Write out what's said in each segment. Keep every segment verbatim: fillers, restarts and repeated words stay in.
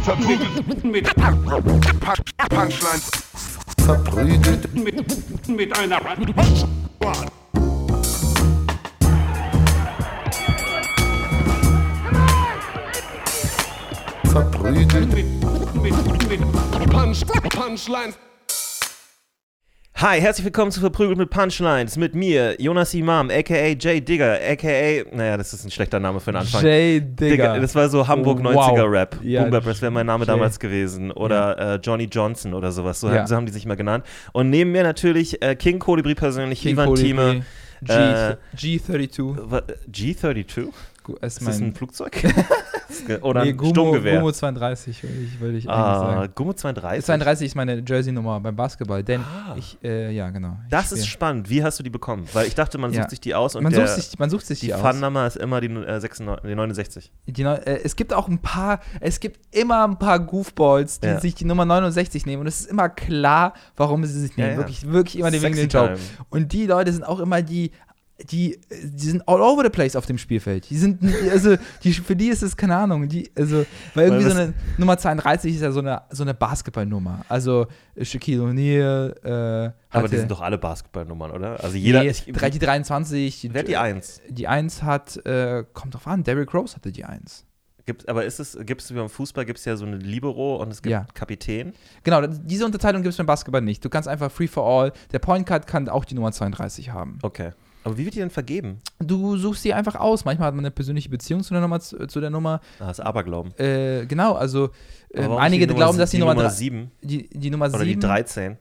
Verprügelt mit Punchlines. Verprügelt mit, mit einer Verprügelt mit, mit, mit Punch, Punchlines. Hi, herzlich willkommen zu Verprügelt mit Punchlines mit mir, Jonas Imam, aka Jay Digger, aka, naja, das ist ein schlechter Name für den Anfang. Jay Digger. Das war so Hamburg neunziger-Rap. Ja, Boom Bap, das wäre mein Name Jay. damals gewesen. Oder äh, Johnny Johnson oder sowas, so, Ja. haben, so haben die sich mal genannt. Und neben mir natürlich äh, King Kolibri persönlich, King Ivan Kolibri, Thieme. G, äh, G zweiunddreißig. wa- G zweiunddreißig? Gu- Ist Ist das mein ein Flugzeug? Oder nee, ein Gummo, Sturmgewehr? Gummo zweiunddreißig, würde ich, würde ich eigentlich Ah, sagen. Gummo zweiunddreißig? zweiunddreißig ist meine Jersey-Nummer beim Basketball, denn Ah. ich, äh, ja, genau. Ich Das spiel. ist spannend. Wie hast du die bekommen? Weil ich dachte, man Ja. sucht sich die aus und man, der, sucht sich, man sucht sich die, die aus. Fun-Nummer ist immer die, äh, sechsundneunzig, die neunundsechzig. Die, neu- äh, es gibt auch ein paar, es gibt immer ein paar Goofballs, die Ja. sich die Nummer neunundsechzig nehmen und es ist immer klar, warum sie sich nehmen. Ja, ja. Wirklich, wirklich immer den wegen Sexy den Joke. time. Und die Leute sind auch immer die, die, die sind all over the place auf dem Spielfeld. Die sind, also, die, für die ist es, keine Ahnung, die, also, weil irgendwie Weil so was- eine Nummer zweiunddreißig ist ja so eine, so eine Basketballnummer. Also, äh, Shaquille O'Neal, äh, Aber hatte- die sind doch alle Basketballnummern, oder? Also jeder. nee, ich, drei- die dreiundzwanzig, die, wer hat die eins? die eins hat, äh, kommt drauf an, Derrick Rose hatte die eins. Gibt, aber ist es, gibt es wie beim Fußball, gibt es ja so eine Libero und es gibt Ja. Kapitän. Genau, diese Unterteilung gibt es beim Basketball nicht. Du kannst einfach Free for All. Der Point Guard kann auch die Nummer zweiunddreißig haben. Okay. Aber wie wird die denn vergeben? Du suchst sie einfach aus. Manchmal hat man eine persönliche Beziehung zu der Nummer. Zu, zu der Nummer. Ah, das ist Aberglauben. Äh, genau, also Aber ähm, warum einige nicht die glauben, Nummer, dass die, die Nummer, Nummer drei- sieben die, die Nummer oder sieben, die dreizehn.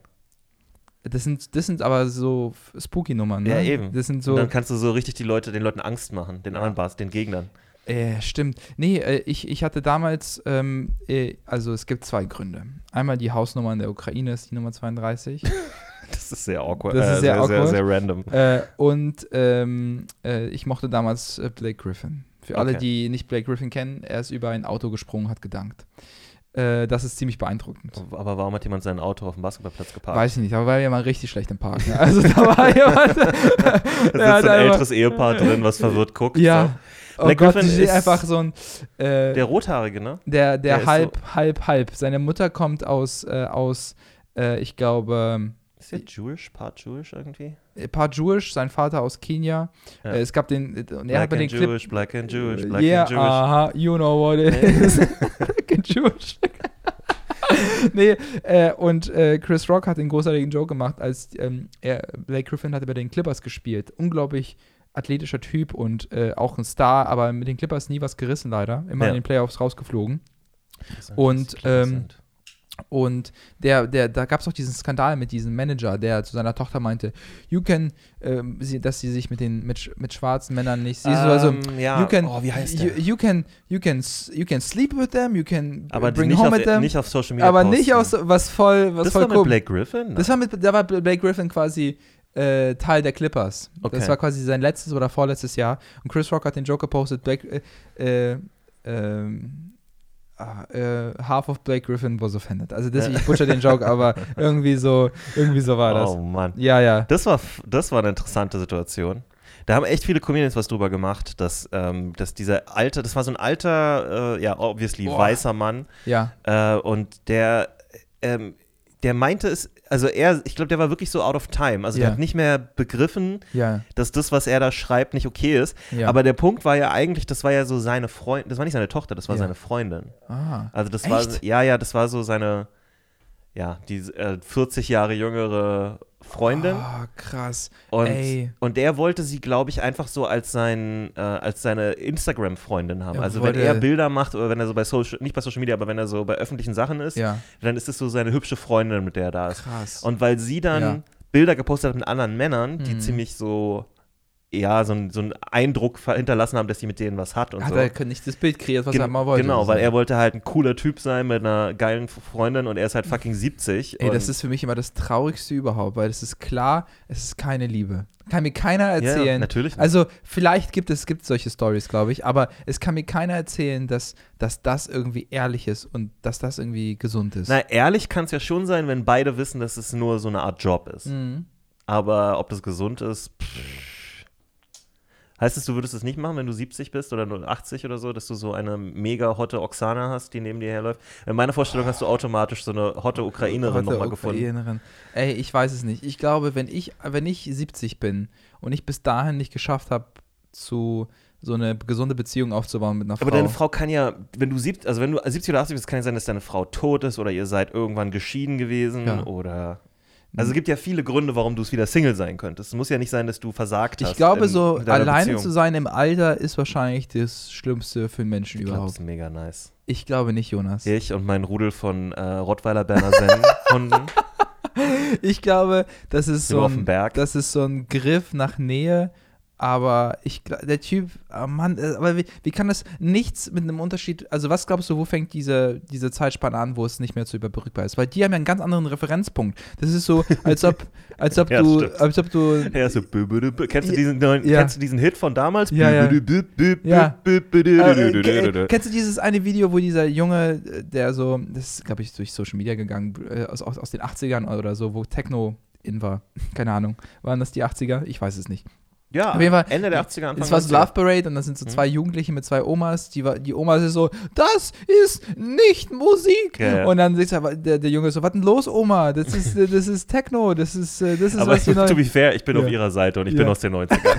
das sind, das sind aber so Spooky-Nummern. Ne? Ja, eben. Das sind Und so, dann kannst du so richtig die Leute, den Leuten Angst machen, den anderen Bas, den Gegnern. äh, stimmt. Nee, äh, ich, ich hatte damals, ähm, äh, also es gibt zwei Gründe. Einmal die Hausnummer in der Ukraine ist die Nummer zweiunddreißig. Das ist sehr awkward. Das ist äh, sehr sehr, awkward. sehr, sehr random. Äh, und ähm, äh, ich mochte damals äh, Blake Griffin. Für alle, Okay. die nicht Blake Griffin kennen, er ist über ein Auto gesprungen, hat gedankt. Äh, das ist ziemlich bealdruckend. Aber warum hat jemand sein Auto auf dem Basketballplatz geparkt? Weiß ich nicht, aber war jemand richtig schlecht im Park. Ne? Also da war jemand. Da der sitzt hat ein einfach- älteres Ehepaar drin, was verwirrt guckt. Ja. Oh Blake Gott, Griffin ich sehe ist einfach so ein. So. Äh, Der Rothaarige, ne? der der der ist halb, halb, halb. Seine Mutter kommt aus, äh, aus äh, ich glaube, Ist der Jewish, part Jewish irgendwie? äh, Part Jewish, sein Vater aus Kenia. Ja. Äh, es gab den. Äh, und er hat Black bei and den Clip. Jewish, Black and Jewish, Black yeah, and Jewish. aha, you know what it is. Black and Jewish. nee, äh, und äh, Chris Rock hat den großartigen Joke gemacht, als ähm, er, Blake Griffin hatte bei den Clippers gespielt. Unglaublich athletischer Typ und äh, auch ein Star, aber mit den Clippers nie was gerissen leider. Immer Ja. in den Playoffs rausgeflogen. Interessant, und, dass die Clippers ähm, sind. Und der, der, da gab es auch diesen Skandal mit diesem Manager, der zu seiner Tochter meinte, you can, ähm, sie, dass sie sich mit den mit, sch- mit schwarzen Männern nicht, sie so, also, Ähm, ja. you can, Oh, wie heißt you, der? you can, you can, s- you can sleep with them, you can Aber die bring nicht home auf, with them, nicht auf Social Media aber posten. nicht aus was voll, was Das voll war mit komisch. Blake Griffin? Das war mit, da war Blake Griffin quasi äh, Teil der Clippers. Okay. Das war quasi sein letztes oder vorletztes Jahr. Und Chris Rock hat den Joke gepostet, Blake, äh, äh, ähm, ah, äh, half of Blake Griffin was offended. Also das, ich butcher den Joke, aber irgendwie so, irgendwie so war das. Oh Mann. Ja, ja. Das war, das war eine interessante Situation. Da haben echt viele Comedians was drüber gemacht, dass, ähm, dass dieser alte, das war so ein alter, äh, ja, obviously Boah. weißer Mann. Ja. Äh, und der, ähm, der meinte es, also er, ich glaube, der war wirklich so out of time. Also Ja. der hat nicht mehr begriffen, Ja. dass das, was er da schreibt, nicht okay ist. Ja. Aber der Punkt war ja eigentlich, das war ja so seine Freundin, das war nicht seine Tochter, das war Ja. seine Freundin. Ah. Also das Echt? war, ja, ja, das war so seine, ja, die äh, vierzig Jahre jüngere Freundin. Oh, krass. Und, Ey. und der wollte sie, glaube ich, einfach so als, sein, äh, als seine Instagram-Freundin haben. Er Also wenn wollte- er Bilder macht oder wenn er so bei Social, nicht bei Social Media, aber wenn er so bei öffentlichen Sachen ist, Ja. dann ist es so seine hübsche Freundin, mit der er da ist. Krass. Und weil sie dann Ja. Bilder gepostet hat mit anderen Männern, die Mhm. ziemlich so, ja, so, ein, so einen Eindruck ver- hinterlassen haben, dass sie mit denen was hat und hat so. er nicht das Bild kreiert, was Gen- er mal wollte. Genau, weil er wollte halt ein cooler Typ sein mit einer geilen Freundin und er ist halt fucking siebzig. Ey, das und ist für mich immer das Traurigste überhaupt, weil es ist klar, es ist keine Liebe. Kann mir keiner erzählen. Ja, natürlich nicht. Also vielleicht gibt es gibt solche Stories, glaube ich, aber es kann mir keiner erzählen, dass, dass das irgendwie ehrlich ist und dass das irgendwie gesund ist. Na, ehrlich kann es ja schon sein, wenn beide wissen, dass es nur so eine Art Job ist. Mhm. Aber ob das gesund ist, pff, Heißt es, du würdest es nicht machen, wenn du siebzig bist oder nur achtzig oder so, dass du so eine mega hotte Oksana hast, die neben dir herläuft? In meiner Vorstellung hast du automatisch so eine hotte Ukrainerin nochmal gefunden. Ukrainerin. Ey, ich weiß es nicht. Ich glaube, wenn ich, wenn ich siebzig bin und ich bis dahin nicht geschafft habe, zu so eine gesunde Beziehung aufzubauen mit einer Frau. Aber deine Frau kann ja, wenn du siebzig, also wenn du siebzig oder achtzig bist, kann ja sein, dass deine Frau tot ist oder ihr seid irgendwann geschieden gewesen Ja. oder. Also es gibt ja viele Gründe, warum du es wieder Single sein könntest. Es muss ja nicht sein, dass du versagt hast. Ich glaube, in, so in deiner alleine Beziehung. zu sein im Alter ist wahrscheinlich das Schlimmste für einen Menschen Ich glaube, das überhaupt. ist mega nice. Ich glaube nicht, Jonas. Ich und mein Rudel von äh, Rottweiler Berner Sennen-Hunden. Ich glaube, das ist, Sind wir so auf dem ein, Berg? das ist so ein Griff nach Nähe, aber ich, gl- der Typ, oh Mann, äh, aber wie, wie kann das nichts mit einem Unterschied, also was glaubst du, wo fängt diese, diese Zeitspanne an, wo es nicht mehr zu überbrückbar ist? Weil die haben ja einen ganz anderen Referenzpunkt. Das ist so, als ob, als ob Ja, du, stimmt. als ob du, Ja, so bü- bü- bü- kennst du diesen neuen, Ja. kennst du diesen Hit von damals? Ja, ja. Bü- bü- bü- bü- Ja. bü- bü- bü- Äh, bü- äh, bü- bü- kennst du dieses eine Video, wo dieser Junge, äh, der so, das ist, glaube ich, durch Social Media gegangen, äh, aus, aus, aus den achtzigern oder so, wo Techno in war. Keine Ahnung. Waren das die achtziger? Ich weiß es nicht. Ja, Auf jeden Fall, Ende der achtziger, Anfang Es war so neunziger. Love Parade und da sind so zwei Jugendliche mit zwei Omas. Die, war- die Oma ist so, das ist nicht Musik. Ja, ja. Und dann sagt er- der, der Junge so, was denn los, Oma? Das ist, äh, das ist Techno, das ist, äh, das ist Aber was die to neu- be fair, ich bin Ja. auf ihrer Seite und ich Ja. bin aus den neunzigern.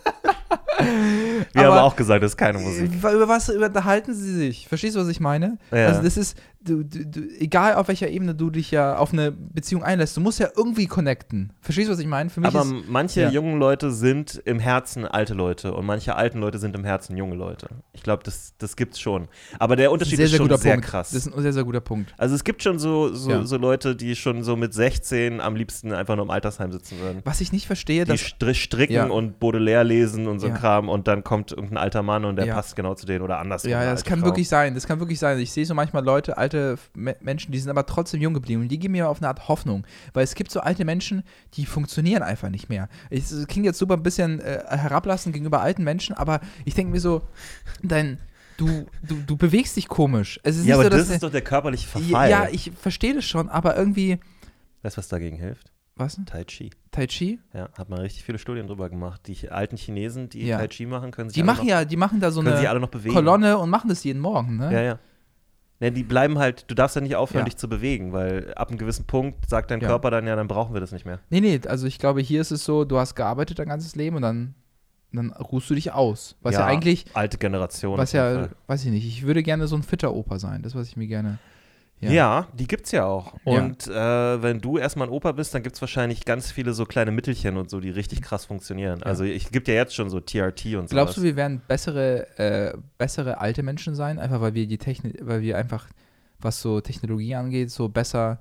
Wir Aber- haben auch gesagt, das ist keine Musik. Äh, Über was unterhalten sie sich? Verstehst du, was ich meine? Ja. Also das ist, du, du, du, egal auf welcher Ebene du dich ja auf eine Beziehung einlässt, du musst ja irgendwie connecten. Verstehst du, was ich meine? Für mich Aber ist, manche ja. jungen Leute sind im Herzen alte Leute und manche alten Leute sind im Herzen junge Leute. Ich glaube, das, das gibt's schon. Aber der das ist ein Unterschied sehr, ist sehr schon guter sehr Punkt. krass. Das ist ein sehr, sehr guter Punkt. Also es gibt schon so, so, Ja. so Leute, die schon so mit sechzehn am liebsten einfach nur im Altersheim sitzen würden. Was ich nicht verstehe, Die dass stri- stricken Ja. und Baudelaire lesen und so Ja. Kram und dann kommt irgendein alter Mann und der Ja. passt genau zu denen oder andersrum. Ja, eine ja, das alte kann Frau. wirklich sein. Das kann wirklich sein. Ich sehe so manchmal Leute, alte Me- Menschen, die sind aber trotzdem jung geblieben und die geben mir auf eine Art Hoffnung. Weil es gibt so alte Menschen, die funktionieren einfach nicht mehr. Ich- Es klingt jetzt super ein bisschen äh, herablassend gegenüber alten Menschen, aber ich denke mir so, dein, du, du, du bewegst dich komisch. Es ist Ja, aber nicht so, das dass ist doch der körperliche Verfall. ja, ich verstehe das schon, aber irgendwie, Weißt du, was dagegen hilft? was? denn? Tai Chi. Tai Chi? Ja, hat man richtig viele Studien drüber gemacht. Die alten Chinesen, die Ja. Tai Chi machen, können sich Die alle machen noch, ja, die machen da so können sich eine alle noch bewegen. Kolonne und machen das jeden Morgen, ne? Ja, ja. Ne, die bleiben halt, du darfst ja nicht aufhören, Ja. dich zu bewegen, weil ab einem gewissen Punkt sagt dein Ja. Körper dann, ja, dann brauchen wir das nicht mehr. Nee, nee, also ich glaube, hier ist es so, du hast gearbeitet dein ganzes Leben und dann, dann ruhst du dich aus. Was ja, eigentlich, Alte Generation. was auf jeden ja, Fall. weiß ich nicht, ich würde gerne so ein fitter Opa sein. Das, was ich mir gerne. Ja. Ja. die gibt's ja auch. Ja. Und äh, wenn du erstmal ein Opa bist, dann gibt's wahrscheinlich ganz viele so kleine Mittelchen und so, die richtig krass funktionieren. Also es gibt ja jetzt schon so T R T und so. Glaubst du, wir werden bessere, äh, bessere alte Menschen sein, einfach weil wir die Technik, weil wir einfach, was so Technologie angeht, so besser.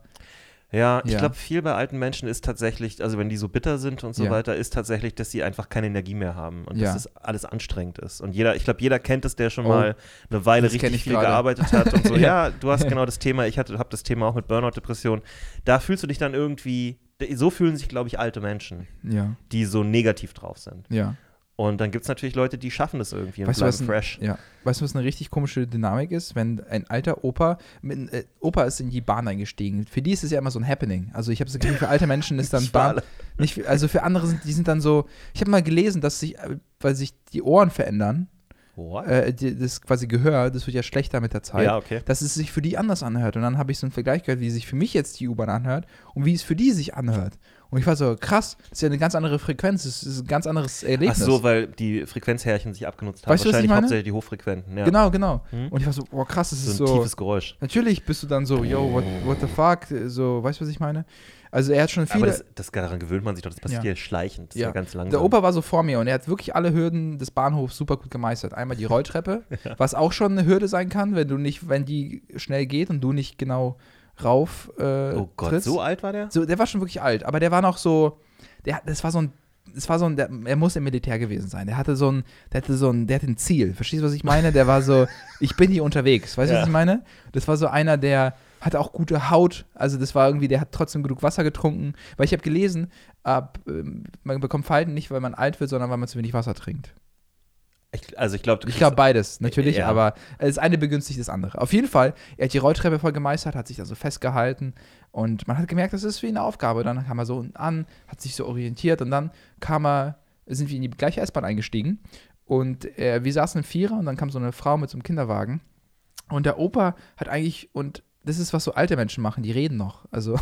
Ja, ich Ja. glaube, viel bei alten Menschen ist tatsächlich, also wenn die so bitter sind und so Ja. weiter, ist tatsächlich, dass sie einfach keine Energie mehr haben und Ja. dass das alles anstrengend ist. Und jeder, ich glaube, jeder kennt es, der schon Oh, mal eine Weile das kenn richtig ich viel gerade. gearbeitet hat und so. Ja. Ja, du hast genau das Thema, ich habe das Thema auch mit Burnout-Depression. Da fühlst du dich dann irgendwie, so fühlen sich, glaube ich, alte Menschen, Ja, die so negativ drauf sind. ja. Und dann gibt es natürlich Leute, die schaffen das irgendwie und Weißt du, bleiben was ein, fresh. ja. Weißt du, was eine richtig komische Dynamik ist, wenn ein alter Opa, mit, äh, Opa ist in die Bahn eingestiegen. Für die ist es ja immer so ein Happening. Also ich habe das Gefühl, für alte Menschen ist dann Ich Bahn, alle. nicht, für- also für andere sind, die sind dann so, ich habe mal gelesen, dass sich, äh, weil sich die Ohren verändern, What? äh, die, das quasi Gehör, das wird ja schlechter mit der Zeit, Ja, okay. dass es sich für die anders anhört. Und dann habe ich so einen Vergleich gehört, wie sich für mich jetzt die U-Bahn anhört und wie es für die sich anhört. Und ich war so, krass, das ist ja eine ganz andere Frequenz, das ist ein ganz anderes Ach Erlebnis. so, weil die Frequenzhärchen sich abgenutzt haben. Weißt du, was ich Wahrscheinlich meine? hauptsächlich die Hochfrequenten. Ja. Genau, genau. Hm? Und ich war so, boah, krass, das So ist ein so. tiefes Geräusch. Natürlich bist du dann so, yo, what, what the fuck? So, weißt du, was ich meine? Also er hat schon Aber viele. das, das, daran gewöhnt man sich doch, das passiert Ja. ja schleichend, das ist Ja. ja ganz langsam. Der Opa war so vor mir und er hat wirklich alle Hürden des Bahnhofs super gut gemeistert. Einmal die Rolltreppe, was auch schon eine Hürde sein kann, wenn du nicht, wenn die schnell geht und du nicht genau rauf äh, Oh Gott, trittst. so alt war der? So, der war schon wirklich alt, aber der war noch so, der, das war so ein, das war so ein, der, er muss im Militär gewesen sein. Der hatte so ein, der hatte so ein, der hatte ein Ziel. Verstehst du, was ich meine? Der war so, ich bin hier unterwegs. Weißt du, Ja. was ich meine? Das war so einer, der hatte auch gute Haut. Also das war irgendwie, der hat trotzdem genug Wasser getrunken. Weil ich habe gelesen, ab, ähm, man bekommt Falten nicht, weil man alt wird, sondern weil man zu wenig Wasser trinkt. Ich, also ich glaube, Ich glaube beides, natürlich, Ja. aber das eine begünstigt das andere. Auf jeden Fall, er hat die Rolltreppe voll gemeistert, hat sich da so festgehalten und man hat gemerkt, das ist wie eine Aufgabe. Dann kam er so unten an, hat sich so orientiert und dann kam er, sind wir in die gleiche S-Bahn eingestiegen Und äh, wir saßen im Vierer und dann kam so eine Frau mit so einem Kinderwagen. Und der Opa hat eigentlich, und das ist, was so alte Menschen machen, die reden noch. Also,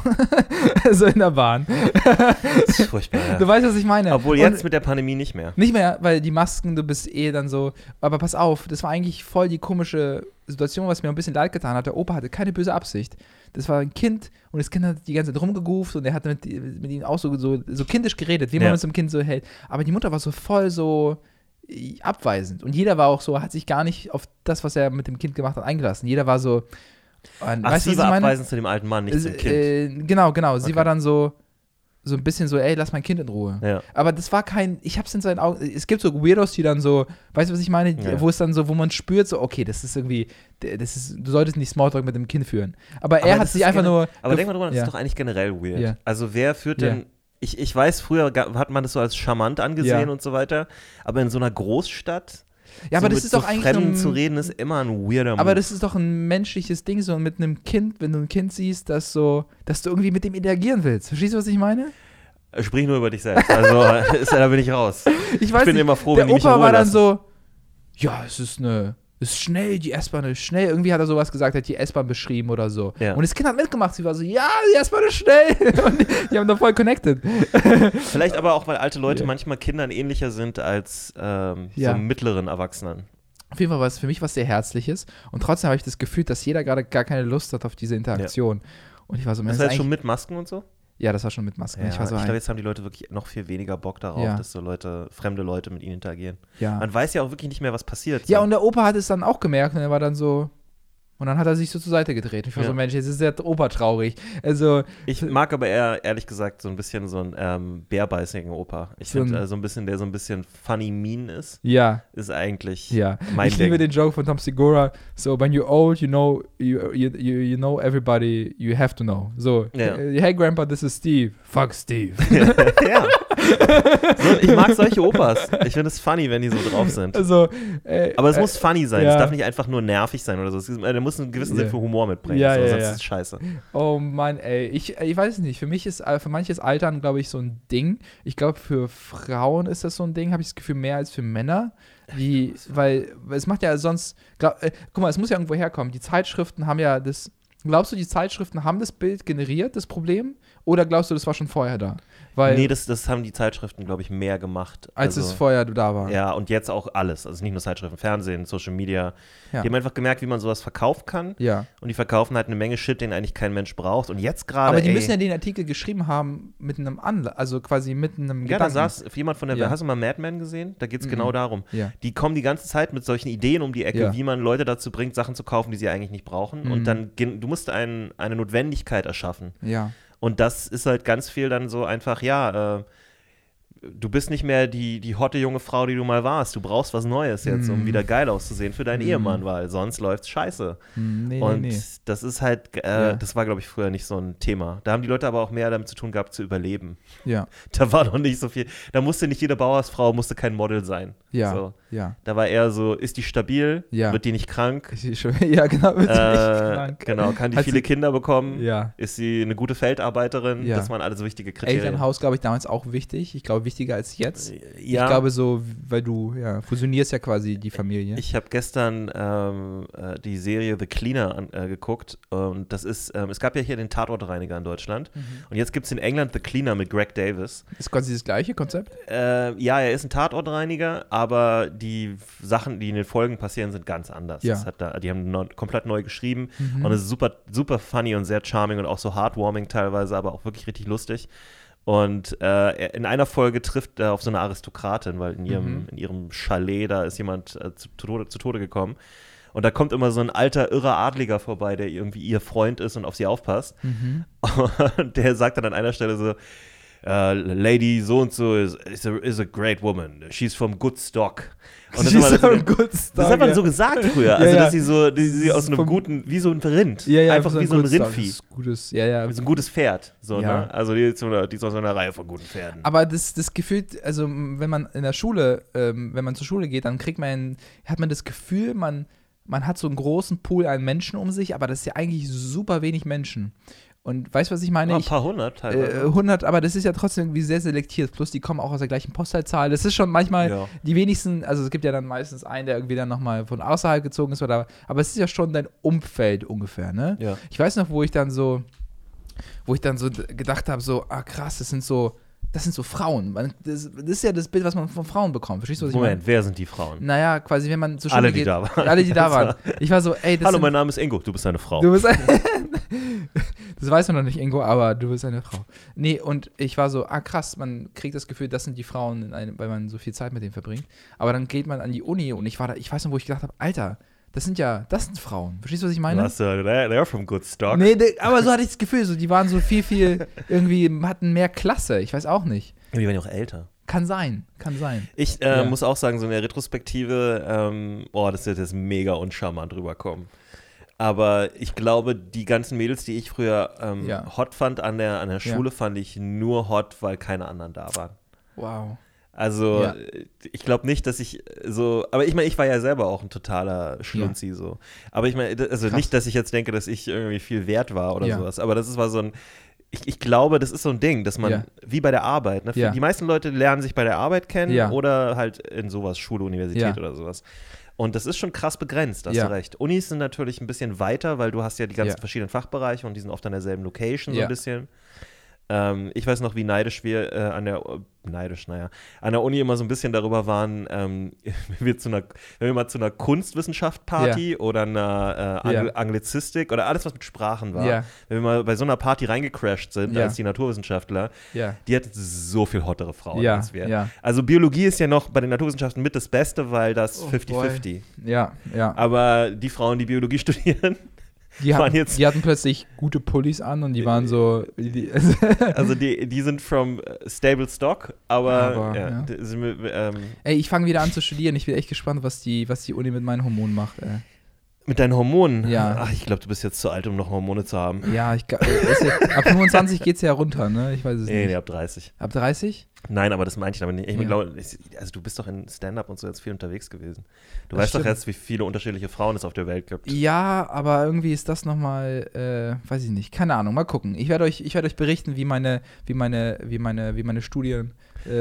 so in der Bahn. Das ist furchtbar, ja. Du weißt, was ich meine. Obwohl jetzt und mit der Pandemie nicht mehr. Nicht mehr, weil die Masken, du bist eh dann so. Aber pass auf, das war eigentlich voll die komische Situation, was mir ein bisschen leid getan hat. Der Opa hatte keine böse Absicht. Das war ein Kind und das Kind hat die ganze Zeit rumgeruft und er hat mit, mit ihm auch so, so, so kindisch geredet, wie man Ja. mit so einem Kind so hält. Aber die Mutter war so voll so abweisend. Und jeder war auch so, hat sich gar nicht auf das, was er mit dem Kind gemacht hat, eingelassen. Jeder war so. Und, Ach, weißt sie du, was war ich meine? abweisend zu dem alten Mann, nicht zum Kind. Äh, genau, genau. Sie Okay. war dann so, so ein bisschen so, ey, lass mein Kind in Ruhe. Ja. Aber das war kein, ich hab's in seinen Augen, es gibt so Weirdos, die dann so, weißt du, was ich meine? Die, Ja. Wo es dann so, wo man spürt, so, okay, das ist irgendwie, das ist, du solltest nicht Smalltalk mit dem Kind führen. Aber, Aber er hat das sich ist einfach gene- nur. Aber gef- denk mal drüber, das ja. ist doch eigentlich generell weird. Ja. Also wer führt Ja. denn, ich, ich weiß, früher ga- hat man das so als charmant angesehen Ja. und so weiter, aber in so einer Großstadt Ja, aber so das mit ist so doch eigentlich Fremden so zu ein, reden, ist immer ein weirder aber Move. das ist doch ein menschliches Ding, so mit einem Kind, wenn du ein Kind siehst, das so, dass du irgendwie mit dem interagieren willst. Verstehst du, was ich meine? Sprich nur über dich selbst, also ist, da bin ich raus. Ich weiß bin nicht, immer froh, der wenn die mich in Opa Ruhe war dann lassen. so, ja, es ist eine, es ist schnell, die S-Bahn ist schnell. Irgendwie hat er sowas gesagt, hat die S-Bahn beschrieben oder so. Ja. Und das Kind hat mitgemacht, sie war so, ja, die S-Bahn ist schnell. Und die, die haben da voll connected. Vielleicht aber auch, weil alte Leute Ja. manchmal Kindern ähnlicher sind als ähm, Ja. so mittleren Erwachsenen. Auf jeden Fall war es für mich was sehr Herzliches. Und trotzdem habe ich das Gefühl, dass jeder gerade gar keine Lust hat auf diese Interaktion. Und ich war so, Das das war ist jetzt schon eigentlich- mit Masken und so? ja, das war schon mit Masken. Ja, ich war so, ich ein- glaube, jetzt haben die Leute wirklich noch viel weniger Bock darauf, Ja. dass so Leute, fremde Leute mit ihnen interagieren. ja. Man weiß ja auch wirklich nicht mehr, was passiert. Ja, so. und der Opa hat es dann auch gemerkt und er war dann so, und dann hat er sich so zur Seite gedreht. Ich war Ja. so, Mensch, jetzt ist der Opa traurig. Also, Ich mag aber eher, ehrlich gesagt, so ein bisschen so einen ähm, bärbeißigen Opa. Ich So ein- finde, äh, so ein bisschen, der so ein bisschen funny mean ist, ja, ist eigentlich ja. mein ich Ding. liebe den Joke von Tom Segura. So, when you're old, you know, you, you, you, you know everybody you have to know. So, Ja. äh, hey Grandpa, this is Steve. Fuck Steve. Ja. So, ich mag solche Opas. Ich finde es funny, wenn die so drauf sind. Also, äh, Aber es äh, muss funny sein. ja. Es darf nicht einfach nur nervig sein oder so. Es ist, der muss einen gewissen Ja. Sinn für Humor mitbringen. Ja, so, ja, sonst ja. ist es scheiße. Oh Mann, ey. Ich, ich weiß es nicht. Für mich ist, äh, für manches Altern, glaube ich, so ein Ding. Ich glaube, für Frauen ist das so ein Ding, habe ich das Gefühl, mehr als für Männer. Die, weil, weil es macht ja sonst, glaub, äh, guck mal, es muss ja irgendwo herkommen. Die Zeitschriften haben ja das, glaubst du, die Zeitschriften haben das Bild generiert, das Problem? Oder glaubst du, das war schon vorher da? Weil, Nee, das, das haben die Zeitschriften, glaube ich, mehr gemacht. als also, es vorher da war. Ja, und jetzt auch alles. Also nicht nur Zeitschriften, Fernsehen, Social Media. Ja. Die haben einfach gemerkt, wie man sowas verkaufen kann. Ja. Und die verkaufen halt eine Menge Shit, den eigentlich kein Mensch braucht. Und jetzt gerade. Aber die ey, müssen ja den Artikel geschrieben haben mit einem Anlass, also quasi mit einem Ja, da Gedanken. saß jemand von der. Ja. Hast du mal Mad Men gesehen? Da geht es Mhm. genau darum. Ja. Die kommen die ganze Zeit mit solchen Ideen um die Ecke, Ja. wie man Leute dazu bringt, Sachen zu kaufen, die sie eigentlich nicht brauchen. Mhm. Und dann, gen- du musst ein, eine Notwendigkeit erschaffen. Ja. Und das ist halt ganz viel dann so einfach, ja, äh, du bist nicht mehr die, die hotte junge Frau, die du mal warst. Du brauchst was Neues jetzt, um Mhm. wieder geil auszusehen für deinen Mhm. Ehemann, weil sonst läuft's scheiße. Hm, nee, Und nee, nee. das ist halt, äh, Ja. das war, glaube ich, früher nicht so ein Thema. Da haben die Leute aber auch mehr damit zu tun gehabt, zu überleben. Ja. Da war noch nicht so viel, da musste nicht jede Bauersfrau, musste kein Model sein. Ja. So. Ja. Da war eher so, ist die stabil? Ja. Wird die nicht krank? Ich, ich, ja, genau. Wird sie nicht Äh, krank. genau, kann die Hat viele sie- Kinder bekommen? Ja. Ist sie eine gute Feldarbeiterin? Ja. Das waren alle so wichtige Kriterien. Elternhaus, glaube ich, damals auch wichtig. Ich glaube, wichtiger als jetzt. Ja, Ich glaube so, weil du ja, fusionierst ja quasi die Familie. ich habe gestern ähm, äh, die Serie The Cleaner an, äh, geguckt und das ist, ähm, es gab ja hier den Tatortreiniger in Deutschland Mhm. und jetzt gibt es in England The Cleaner mit Greg Davis. Ist quasi das gleiche Konzept? Äh, ja, er ist ein Tatortreiniger, aber die Sachen, die in den Folgen passieren, sind ganz anders. Ja. Das hat da, die haben neu, komplett neu geschrieben Mhm. und es ist super, super funny und sehr charming und auch so heartwarming teilweise, aber auch wirklich richtig lustig. Und äh, er- in einer Folge trifft er auf so eine Aristokratin, weil in ihrem, Mhm. in ihrem Chalet, da ist jemand äh, zu, zu, Tode, zu Tode gekommen. Und da kommt immer so ein alter, irrer Adliger vorbei, der irgendwie ihr Freund ist und auf sie aufpasst. Mhm. Und der sagt dann an einer Stelle so, Uh, Lady so und so is, is, a, is a great woman. She's from good stock. Und das ist, immer, das, so ein das, gutes das hat man so gesagt früher. Also, Ja, ja. dass sie so, die, sie Das aus ist einem vom- guten, wie so ein Rind. Ja, ja, einfach wie so ein Good Stock, Rindvieh. das ist Gutes, ja, ja. So ein gutes Pferd. So, Ja. ne? Also, die ist, so eine, die ist aus so einer Reihe von guten Pferden. Aber das, das Gefühl, also m, wenn man in der Schule, ähm, wenn man zur Schule geht, dann kriegt man, hat man das Gefühl, man, man hat so einen großen Pool an Menschen um sich, aber das ist ja eigentlich super wenig Menschen. Und weißt du, was ich meine? Ja, ein Ich, paar hundert teilweise. äh, hundert, aber das ist ja trotzdem irgendwie sehr selektiert. Plus, die kommen auch aus der gleichen Postleitzahl. Das ist schon manchmal Ja. die wenigsten, also es gibt ja dann meistens einen, der irgendwie dann nochmal von außerhalb gezogen ist, oder, aber es ist ja schon dein Umfeld ungefähr, ne? Ja. Ich weiß noch, wo ich dann so, wo ich dann so d- gedacht habe, so, ah krass, das sind so, das sind so Frauen. Man, das, das ist ja das Bild, was man von Frauen bekommt. Verstehst du, was ich Moment, meine? wer sind die Frauen? Naja, quasi, wenn man zur Schule Alle, die geht, da waren. Alle, die da waren. Ich war so, ey, das Hallo, sind, mein Name ist Ingo, du bist eine Frau. du bist ein, das weißt du noch nicht, Ingo, aber du bist eine Frau. Nee, und ich war so, ah krass, man kriegt das Gefühl, das sind die Frauen, in einem, weil man so viel Zeit mit denen verbringt. Aber dann geht man an die Uni und ich war da, ich weiß noch, wo ich gedacht habe, Alter, das sind ja, das sind Frauen. Verstehst du, was ich meine? Was, uh, they're, they're from good stock. Nee, nee, aber so hatte ich das Gefühl, so, die waren so viel, viel, irgendwie hatten mehr Klasse. Ich weiß auch nicht. Die waren ja auch älter. Kann sein, kann sein. Ich äh, Ja. muss auch sagen, so in der Retrospektive, ähm, oh, das wird jetzt mega uncharmant rüberkommen. Aber ich glaube, die ganzen Mädels, die ich früher ähm, Ja. hot fand an der, an der Ja. Schule, fand ich nur hot, weil keine anderen da waren. Wow. Also Ja. ich glaube nicht, dass ich so, aber ich meine, ich war ja selber auch ein totaler Schlunzi so. Aber ich meine, also Krass. nicht, dass ich jetzt denke, dass ich irgendwie viel wert war oder Ja. sowas, aber das ist war so ein, ich, ich glaube, das ist so ein Ding, dass man, Ja. wie bei der Arbeit, ne? Ja. Die meisten Leute lernen sich bei der Arbeit kennen Ja. oder halt in sowas, Schule, Universität Ja. oder sowas. Und das ist schon krass begrenzt, da hast Ja. du recht. Unis sind natürlich ein bisschen weiter, weil du hast ja die ganzen Ja. verschiedenen Fachbereiche und die sind oft an derselben Location so Ja. ein bisschen. Ähm, ich weiß noch, wie neidisch wir äh, an der, neidisch, naja, an der Uni immer so ein bisschen darüber waren, ähm, wenn, wir zu einer, wenn wir mal zu einer Kunstwissenschaft-Party oder einer äh, Angl- Ja. Anglizistik oder alles, was mit Sprachen war, Ja. wenn wir mal bei so einer Party reingecrashed sind, Ja. als die Naturwissenschaftler, Ja. die hatten so viel hottere Frauen Ja, als wir. ja. Also Biologie ist ja noch bei den Naturwissenschaften mit das Beste, weil das Oh, fifty fifty. Ja, ja. Aber die Frauen, die Biologie studieren, Die waren hatten, jetzt- die hatten plötzlich gute Pullis an und die waren so. Die, also die, die sind from äh, stable stock, aber, Aber, ja, ja. die sind, mit- ähm, ey, ich fange wieder an zu studieren. Ich bin echt gespannt, was die, was die Uni mit meinen Hormonen macht. Ey. mit deinen Hormonen. Ja. Ach, ich glaube, du bist jetzt zu alt, um noch Hormone zu haben. Ja, ich, ga- ist ja, ab fünfundzwanzig geht's ja runter, ne? Ich weiß es Nee, nicht. nee, ab dreißig. Ab dreißig? Nein, aber das meinte ich damit nicht. Ich Ja. glaube, also du bist doch in Stand-Up und so jetzt viel unterwegs gewesen. Du Das weißt doch stimmt. jetzt, wie viele unterschiedliche Frauen es auf der Welt gibt. Ja, aber irgendwie ist das nochmal, äh, weiß ich nicht, keine Ahnung, mal gucken. Ich werde euch, ich werde euch berichten, wie meine, wie meine, wie meine, wie meine Studien.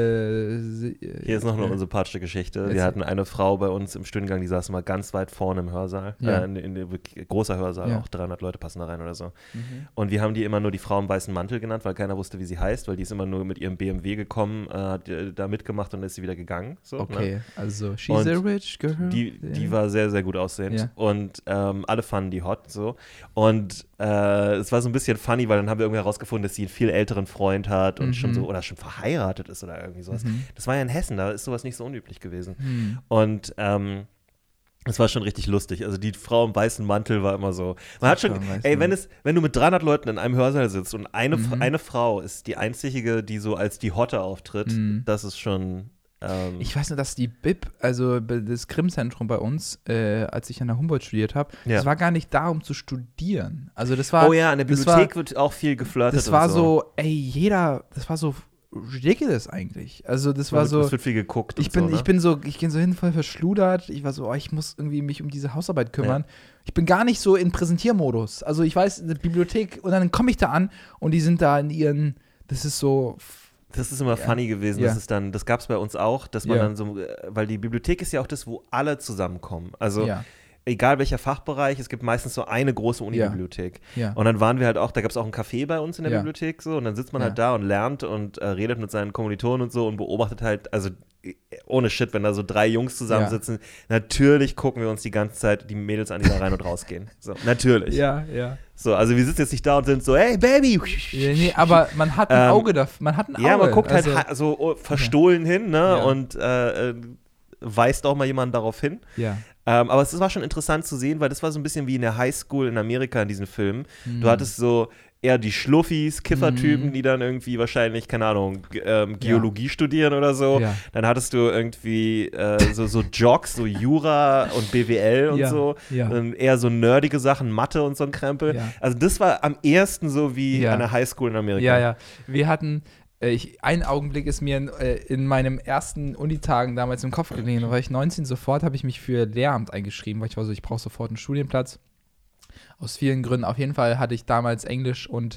Äh, se- Hier ist noch eine äh, unsympathische Geschichte. Erzähl. Wir hatten eine Frau bei uns im Studiengang, die saß immer ganz weit vorne im Hörsaal. Ja. Äh, in, in, in, großer Hörsaal, Ja. auch dreihundert Leute passen da rein oder so. Mhm. Und wir haben die immer nur die Frau im weißen Mantel genannt, weil keiner wusste, wie sie heißt, weil die ist immer nur mit ihrem B M W gekommen, äh, hat äh, da mitgemacht und dann ist sie wieder gegangen. So, ne? Okay, also she's Und a rich girl. Die, die Ja. war sehr, sehr gut aussehend Ja. und ähm, alle fanden die hot so. Und äh, es war so ein bisschen funny, weil dann haben wir irgendwie herausgefunden, dass sie einen viel älteren Freund hat und Mhm. schon so oder schon verheiratet ist oder irgendwie sowas. Mhm. Das war ja in Hessen, da ist sowas nicht so unüblich gewesen. Hm. Und ähm, es war schon richtig lustig. Also die Frau im weißen Mantel war immer so. Man hat schon, Frau im weißen ey, wenn Mantel. es, wenn du mit dreihundert Leuten in einem Hörsaal sitzt und eine, Mhm. eine Frau ist die einzige, die so als die Hotte auftritt, Mhm. das ist schon. Ähm, Ich weiß nur, dass die B I P, also b- das Krim-Zentrum bei uns, äh, als ich an der Humboldt studiert habe, Ja. das war gar nicht da, um zu studieren. Also das war, oh ja, an der das Bibliothek war, wird auch viel geflirtet. das war und so, ey, jeder, das war so ridiculous eigentlich. Also das war Es so, wird viel geguckt. ich und bin, so, ne? ich bin so, ich bin so hin voll verschludert. Ich war so, oh, ich muss irgendwie mich um diese Hausarbeit kümmern. Ich bin gar nicht so in Präsentiermodus. Also ich weiß, eine Bibliothek und dann komme ich da an und die sind da in ihren, das ist so, Das ist immer Ja. funny gewesen. Ja. Das ist dann, das gab es bei uns auch, dass man Ja. dann so, äh, weil die Bibliothek ist ja auch das, wo alle zusammenkommen. Also ja, egal welcher Fachbereich, es gibt meistens so eine große Unibibliothek. ja. Und dann waren wir halt auch, da gab es auch ein Café bei uns in der Ja. Bibliothek so und dann sitzt man Ja. halt da und lernt und äh, redet mit seinen Kommilitonen und so und beobachtet halt, also äh, ohne Shit, wenn da so drei Jungs zusammensitzen, natürlich gucken wir uns die ganze Zeit die Mädels an, die da rein und rausgehen. So, natürlich. Ja, ja. So, also wir sitzen jetzt nicht da und sind so, hey Baby! Ja, nee, aber man hat ein Ähm, Auge dafür. Man hat ein Auge. Ja, man guckt also, halt ha- so oh, verstohlen hin, ne? Ja. Und äh, äh, weist auch mal jemanden darauf hin. Ja. Ähm, aber es war schon interessant zu sehen, weil das war so ein bisschen wie in der Highschool in Amerika in diesen Filmen. Mhm. Du hattest so eher die Schluffis, Kiffertypen, Mhm. die dann irgendwie wahrscheinlich, keine Ahnung, Ge- ähm, Geologie studieren oder so. Ja. Dann hattest du irgendwie äh, so, so Jocks, so Jura und B W L und Ja, so. ja. Und eher so nerdige Sachen, Mathe und so ein Krempel. Ja. Also das war am ehesten so wie Ja. an der Highschool in Amerika. Ja, ja. Wir hatten, äh, ich, ein Augenblick ist mir in, äh, in meinem ersten Unitagen damals im Kopf gelegen. Da war ich neunzehn, sofort habe ich mich für Lehramt eingeschrieben, weil ich war so, ich brauche sofort einen Studienplatz. Aus vielen Gründen. Auf jeden Fall hatte ich damals Englisch und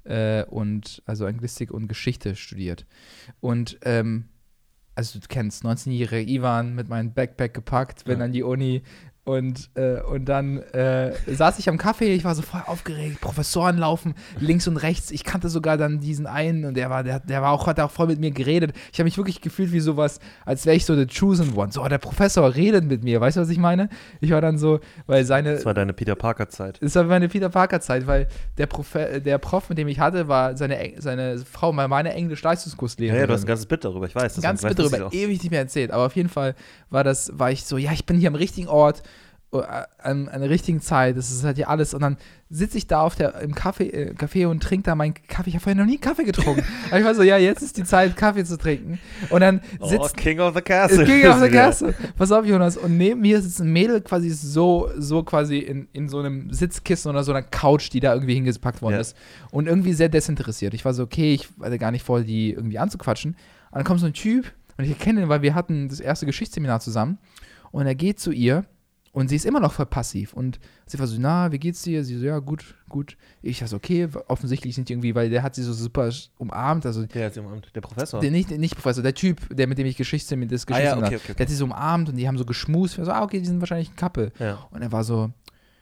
äh, und also Anglistik und Geschichte studiert. Und ähm, also du kennst, neunzehnjähriger Ivan mit meinem Backpack gepackt, bin Ja. an die Uni und, äh, und dann äh, saß ich am Café, ich war so voll aufgeregt, Professoren laufen links und rechts, ich kannte sogar dann diesen einen und der war, der, der war auch, hat auch voll mit mir geredet. Ich habe mich wirklich gefühlt wie sowas, als wäre ich so the chosen one. So, der Professor redet mit mir, weißt du, was ich meine? Ich war dann so, weil seine... Das war deine Peter Parker-Zeit. Das war meine Peter Parker-Zeit, weil der, Profe der Prof, mit dem ich hatte, war seine, seine Frau, meine Englisch-Leistungskurslehrerin. Ja, ja, du hast ein ganzes Bit darüber, ich weiß. Das Ganz weiß, bitte das darüber, auch. ewig nicht mehr erzählt. Aber auf jeden Fall war das, war ich so, ja, ich bin hier am richtigen Ort, äh, an, an der richtigen Zeit, das ist halt hier alles. Und dann sitze ich da auf der, im Café, äh, Café und trinke da meinen Kaffee. Ich habe vorher noch nie Kaffee getrunken. Aber ich war so, ja, jetzt ist die Zeit, Kaffee zu trinken. Und dann Oh, sitzt King of the Castle. King of the Ja. Castle. Pass auf, Jonas. Und neben mir sitzt ein Mädel quasi so, so quasi in, in so einem Sitzkissen oder so einer Couch, die da irgendwie hingepackt worden Ja. ist. Und irgendwie sehr desinteressiert. Ich war so, okay, ich hatte gar nicht vor, die irgendwie anzuquatschen. Und dann kommt so ein Typ, und ich kenne ihn, weil wir hatten das erste Geschichtsseminar zusammen. Und er geht zu ihr. Und sie ist immer noch voll passiv. Und sie war so, na, wie geht's dir? Sie so, ja, gut, gut. Ich dachte, okay, offensichtlich sind die irgendwie, weil der hat sie so super umarmt. Also, Der, ist im Amt, der Professor. der, nicht, nicht Professor, der Typ, der mit dem ich Geschichtsseminar, das Ah, ja, Geschichtsseminar, okay, okay, okay. der hat sie so umarmt und die haben so geschmust. Ich war so, ah, okay, die sind wahrscheinlich ein Couple. Ja. Und er war so,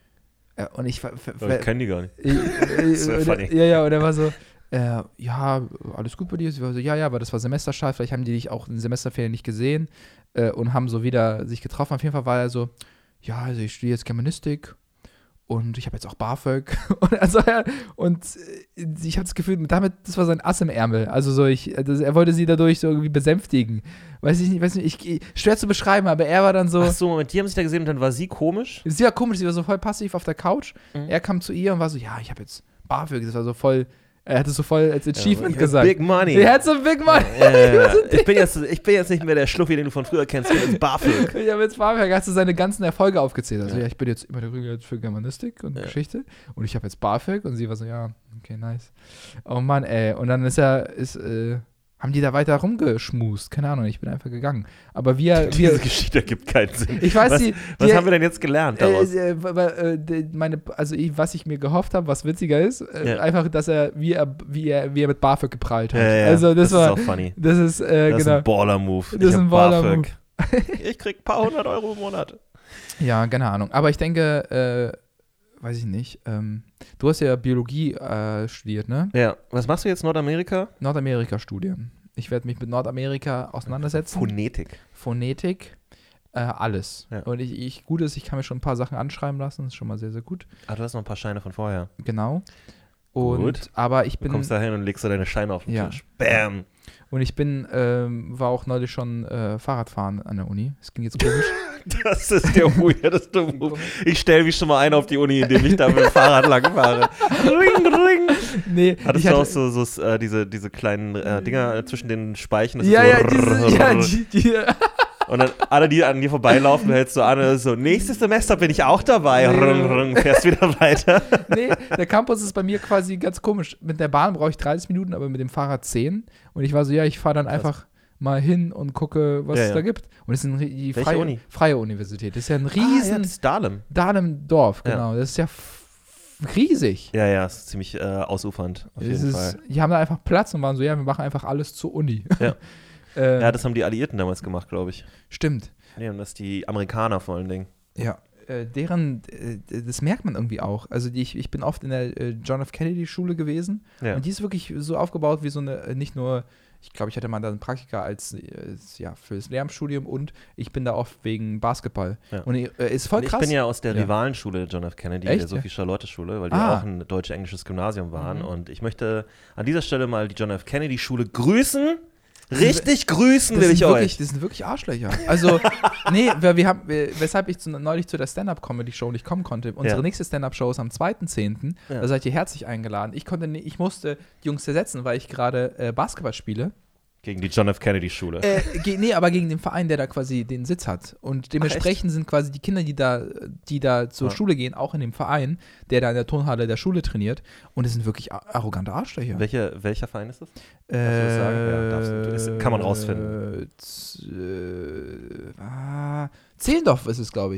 äh, und ich, ver- ver- Aber ich kenne die gar nicht. äh, äh, Das wär und er- funny. ja, ja, und er war so, äh, ja, alles gut bei dir? Sie war so, ja, ja, aber das war Semesterstart, vielleicht haben die dich auch in den Semesterferien nicht gesehen äh, und haben so wieder sich getroffen. Auf jeden Fall war er so, ja, also ich studiere jetzt Germanistik und ich habe jetzt auch BAföG. und also, er, und äh, ich habe das Gefühl, damit, das war sein Ass im Ärmel. Also so, ich, das, er wollte sie dadurch so irgendwie besänftigen. Weiß ich nicht, weiß nicht, ich, ich, schwer zu beschreiben, aber er war dann so, Ach so, Moment, die haben sich da gesehen und dann war sie komisch? sie war komisch, sie war so voll passiv auf der Couch. Mhm. Er kam zu ihr und war so, ja, ich habe jetzt BAföG. Das war so voll, er hat es so voll als Achievement Ja, gesagt. Big Money. Er hat so Big Money. Äh, ich, bin jetzt, ich bin jetzt nicht mehr der Schluffi, den du von früher kennst, ich bin jetzt BAföG. Ich habe jetzt BAföG, hast du seine ganzen Erfolge aufgezählt. Also, Ja. ja, ich bin jetzt immer der Rüge für Germanistik und Ja. Geschichte und ich habe jetzt BAföG und sie war so, ja, okay, nice. Oh Mann, ey. Und dann ist er, ist, äh, haben die da weiter rumgeschmust. Keine Ahnung, ich bin einfach gegangen. Aber wir, wir Diese Geschichte ergibt keinen Sinn. ich weiß, was die, was die, haben wir denn jetzt gelernt daraus? Äh, äh, weil, äh, die- meine, also ich, was ich mir gehofft habe, was witziger ist, äh, Ja. einfach, dass er wie, er, wie er, wie er mit BAföG geprallt hat. Ja, ja, Also das, das war, ist auch funny. das ist, äh, Das ist genau. ein Baller-Move. Das Ich ist hab ein Baller-Move. BAföG. Ich krieg ein paar hundert Euro im Monat. Ja, keine Ahnung. Aber ich denke, äh, weiß ich nicht, ähm, du hast ja Biologie äh, studiert, ne? Ja, was machst du jetzt, Nordamerika? Nordamerika-Studien. Ich werde mich mit Nordamerika auseinandersetzen. Phonetik. Phonetik, äh, alles. Ja. Und ich, ich, gut ist, ich kann mir schon ein paar Sachen anschreiben lassen, das ist schon mal sehr, sehr gut. Ah, du hast noch ein paar Scheine von vorher. Genau. Und, Gut. aber ich Du bin, kommst da hin und legst da deine Scheine auf den Ja. Tisch. Bam. und ich bin, ähm, war auch neulich schon äh, Fahrradfahren an der Uni. Das ging jetzt komisch. Das ist der weirdeste Move. Ich stelle mich schon mal ein auf die Uni, indem ich da mit dem Fahrrad lang fahre. Ring, ring. Nee, Hattest ich du auch hatte, so, so äh, diese, diese kleinen äh, Dinger zwischen den Speichen? Das ist ja, so ja, diese, ja, die, die, Und dann alle, die an dir vorbeilaufen, hältst du an und so, nächstes Semester bin ich auch dabei. Nee. Rung, rung, fährst wieder weiter. nee, der Campus ist bei mir quasi ganz komisch. Mit der Bahn brauche ich dreißig Minuten, aber mit dem Fahrrad zehn. Und ich war so, ja, ich fahre dann Krass. einfach mal hin und gucke, was Ja, es ja. da gibt. Und es ist ein, die Welche freie, Uni? freie Universität. Das ist ja ein Ah, ja, riesen, das ist Dahlem. Dahlem Dorf, Ja. genau. Das ist ja f- riesig. Ja, ja, ist ziemlich äh, ausufernd. Auf Es jeden ist, Fall. die haben da einfach Platz und waren so, ja, wir machen einfach alles zur Uni. Ja. äh, Ja, das haben die Alliierten damals gemacht, glaube ich. stimmt. Nee, und das die Amerikaner vor allen Dingen. Ja. Äh, deren, äh, das merkt man irgendwie auch. Also die, ich, ich bin oft in der äh, John F. Kennedy Schule gewesen Ja. und die ist wirklich so aufgebaut wie so eine, äh, nicht nur, ich glaube, ich hatte mal da einen Praktika als, äh, ja, fürs Lehramtsstudium und ich bin da oft wegen Basketball. Ja. Und äh, ist voll Und ich krass. bin ja aus der Ja. Rivalenschule John F. Kennedy, Echt? der Sophie-Charlotte-Schule, weil die Ah. auch ein deutsch-englisches Gymnasium waren. Mhm. Und ich möchte an dieser Stelle mal die John F. Kennedy-Schule grüßen. Richtig grüßen das will ich sind wirklich, euch. das sind wirklich Arschlöcher. Also, nee, wir, wir haben, wir, weshalb ich zu, neulich zu der Stand-Up-Comedy-Show nicht kommen konnte. Unsere Ja. nächste Stand-Up-Show ist am zweiten zehnten Ja. Da seid ihr herzlich eingeladen. Ich konnte, nicht- ich musste die Jungs ersetzen, weil ich gerade äh, Basketball spiele. Gegen die John F. Kennedy-Schule. Äh, ge nee, aber gegen den Verein, der da quasi den Sitz hat. Und dementsprechend sind quasi die Kinder, die da, die da zur Ja. Schule gehen, auch in dem Verein, der da in der Turnhalle der Schule trainiert. Und es sind wirklich a- arrogante Arschlöcher. Welche, welcher Verein ist das? Äh, Darfst du das sagen? Ja, darfst du. Das kann man rausfinden. z- Äh, ah, Zehlendorf ist es, glaube ich.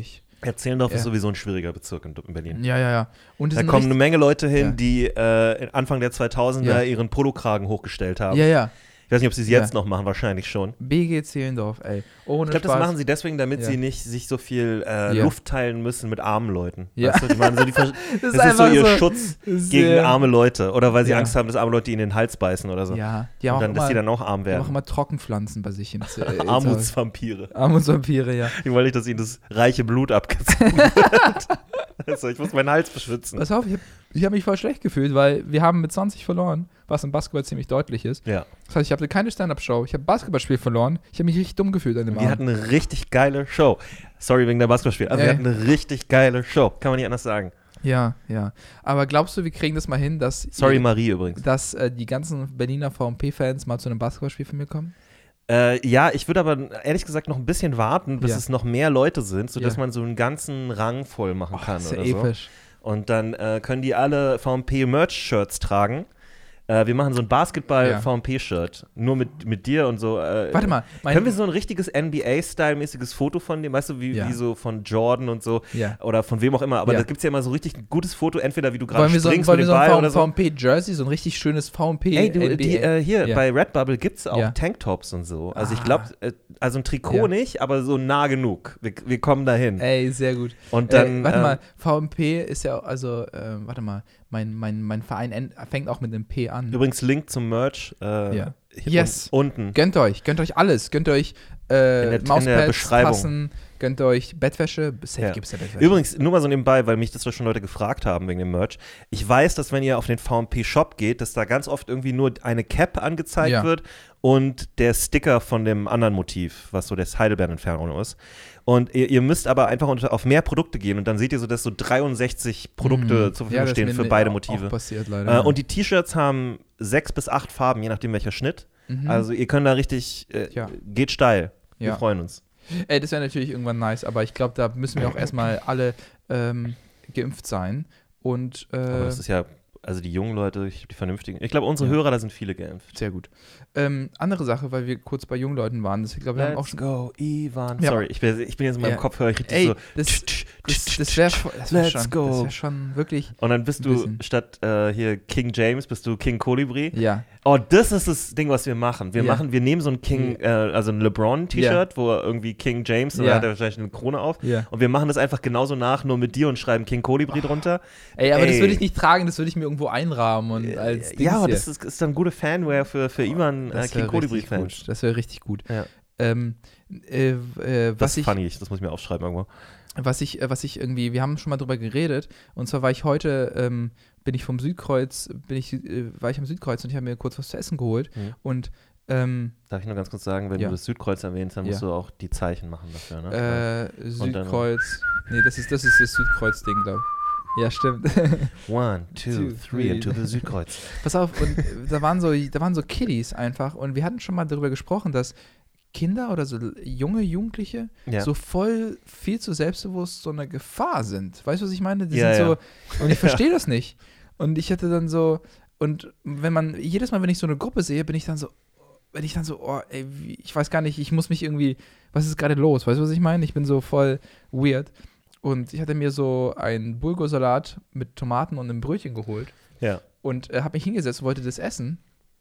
Erzählendorf Ja. ist sowieso ein schwieriger Bezirk in, in Berlin. Ja, ja, ja. Und es Da sind kommen eine richtig- Menge Leute hin, Ja. die äh, Anfang der zweitausender Ja. ihren Polokragen hochgestellt haben. Ja, ja. Ich weiß nicht, ob sie es Ja. jetzt noch machen, wahrscheinlich schon. B G Zehlendorf, ey. Ohne Ich glaube, das Spaß. machen sie deswegen, damit Ja. sie nicht sich so viel äh, Ja. Luft teilen müssen mit armen Leuten. Ja. Weißt du? Die machen so die Ver- Das das ist ist so einfach ihr so Schutz sehr- gegen arme Leute. Oder weil sie Ja. Angst haben, dass arme Leute ihnen in den Hals beißen oder so. Ja, die Und haben auch dann, immer, dass die dann auch arm die haben auch werden. immer Trockenpflanzen bei sich im Z- äh, Armutsvampire. Armutsvampire, ja. Die wollen nicht, dass ihnen das reiche Blut abgezogen wird. Also, ich muss meinen Hals beschützen. Pass auf, ich habe ich hab mich voll schlecht gefühlt, weil wir haben mit zwanzig verloren, was im Basketball ziemlich deutlich ist. Ja. Das heißt, ich hatte keine Stand-Up-Show, ich habe ein Basketballspiel verloren, ich habe mich richtig dumm gefühlt an dem Wir Abend. hatten eine richtig geile Show. Sorry wegen der Basketballspiel. Aber wir Ey. hatten eine richtig geile Show. Kann man nicht anders sagen. Ja, ja. Aber glaubst du, wir kriegen das mal hin, dass, Sorry, ihr, Marie übrigens. dass äh, die ganzen Berliner V M P-Fans mal zu einem Basketballspiel von mir kommen? Äh, ja, ich würde aber ehrlich gesagt noch ein bisschen warten, bis Ja. es noch mehr Leute sind, sodass Ja. man so einen ganzen Rang voll machen Oh, kann das ist ja oder so. episch. Und dann äh, können die alle V M P-Merch-Shirts tragen. Äh, wir machen so ein Basketball-V M P-Shirt. Nur mit, mit dir und so. Äh, Warte mal. Mein, können wir so ein richtiges N B A-Style-mäßiges Foto von dem, weißt du, wie, Ja. wie so von Jordan und so, Ja. oder von wem auch immer, aber Ja. da gibt es ja immer so richtig ein gutes Foto, entweder wie du gerade wollen wir so, springst wollen mit wir dem so Ball ein oder V so. M P-Jersey, so ein richtig schönes V M P Ey, du, N B A. die, äh, hier, Ja. bei Redbubble gibt es auch Ja. Tanktops und so. Also ich Ah. glaube, äh, also ein Trikot Ja. nicht, aber so nah genug. Wir, wir kommen dahin. Ey, sehr gut. Und dann, äh, warte ähm, mal, V M P ist ja, also, äh, warte mal, mein, mein, mein Verein end, fängt auch mit einem P an. Übrigens Link zum Merch. Äh, Ja. hier Yes. un- Unten. Gönnt euch, gönnt euch alles. Gönnt euch äh, In der- in der Mauspads, Beschreibung. Tassen, gönnt euch Bettwäsche. Safe Ja. gibt's ja Bettwäsche. Übrigens, nur mal so nebenbei, weil mich das schon Leute gefragt haben wegen dem Merch. Ich weiß, dass wenn ihr auf den V M P-Shop geht, dass da ganz oft irgendwie nur eine Cap angezeigt Ja. wird und der Sticker von dem anderen Motiv, was so das Heidelbeeren-Entfernung ist. Und ihr, ihr müsst aber einfach unter, auf mehr Produkte gehen und dann seht ihr so, dass so dreiundsechzig Produkte Mhm. zur Ja, Verfügung das ist stehen mir für ne- beide auch- Motive. Auch passiert leider. Äh, und die T-Shirts haben sechs bis acht Farben, je nachdem welcher Schnitt. Mhm. Also ihr könnt da richtig, äh, Ja. geht steil. Wir Ja. freuen uns. Ey, das wäre natürlich irgendwann nice, aber ich glaube, da müssen wir auch erstmal alle ähm, geimpft sein. Und äh, Aber das ist ja, also die jungen Leute, ich, die vernünftigen. Ich glaube, unsere Ja. Hörer, da sind viele geimpft. sehr gut. Ähm, andere Sache, weil wir kurz bei jungen Leuten waren, das, ich glaube, wir haben auch Let's schon. go, Ivan. Ja. Sorry, ich bin, ich bin jetzt in meinem Ja. Kopf, höre ich richtig Ey, so. das, tsch, tsch, das, tsch, das tsch, wäre tsch. wär Let's schon, go. das wär schon wirklich. Und dann bist ein du bisschen. statt äh, hier King James, bist du King Kolibri. Ja. Oh, das ist das Ding, was wir machen. Wir Ja. machen, wir nehmen so ein King, äh, also ein LeBron-T-Shirt, wo er irgendwie King James, und Ja. da hat er wahrscheinlich eine Krone auf. Ja. Und wir machen das einfach genauso nach, nur mit dir und schreiben King Kolibri drunter. Ey, aber das Ey. würde ich nicht tragen, das würde ich mir irgendwo einrahmen und als Dings Ja, aber hier. das ist, ist dann gute Fanware für, für Ivan äh, Das King wär richtig Kolibri-Fans. gut. Das wäre richtig gut. Ja. Ähm, äh, äh, Das was ist ich, funny, das muss ich mir aufschreiben irgendwo. was ich, äh, was ich irgendwie, wir haben schon mal drüber geredet, und zwar war ich heute, ähm, bin ich vom Südkreuz, bin ich, äh, war ich am Südkreuz und ich habe mir kurz was zu essen geholt Mhm. und ähm, Darf ich nur ganz kurz sagen, wenn Ja. du das Südkreuz erwähnst, dann musst Ja. du auch die Zeichen machen dafür, ne? äh, Und dann- Südkreuz, nee, das ist das, ist das Südkreuz-Ding, glaube ich. Ja, stimmt. One, two, Two, three, three. into the Südkreuz. Pass auf, und äh, da waren so, da waren so Kiddies einfach, und wir hatten schon mal darüber gesprochen, dass Kinder oder so junge Jugendliche Ja. so voll viel zu selbstbewusst so eine Gefahr sind. Weißt du, was ich meine? Die Ja, sind ja. so, und ich verstehe das nicht. Und ich hatte dann so, und wenn man, jedes Mal, wenn ich so eine Gruppe sehe, bin ich dann so, wenn ich dann so, oh, ey, wie, ich weiß gar nicht, ich muss mich irgendwie, was ist gerade los? Weißt du, was ich meine? Ich bin so voll weird. Und ich hatte mir so einen Bulgursalat mit Tomaten und einem Brötchen geholt Ja. und äh, habe mich hingesetzt und wollte das essen.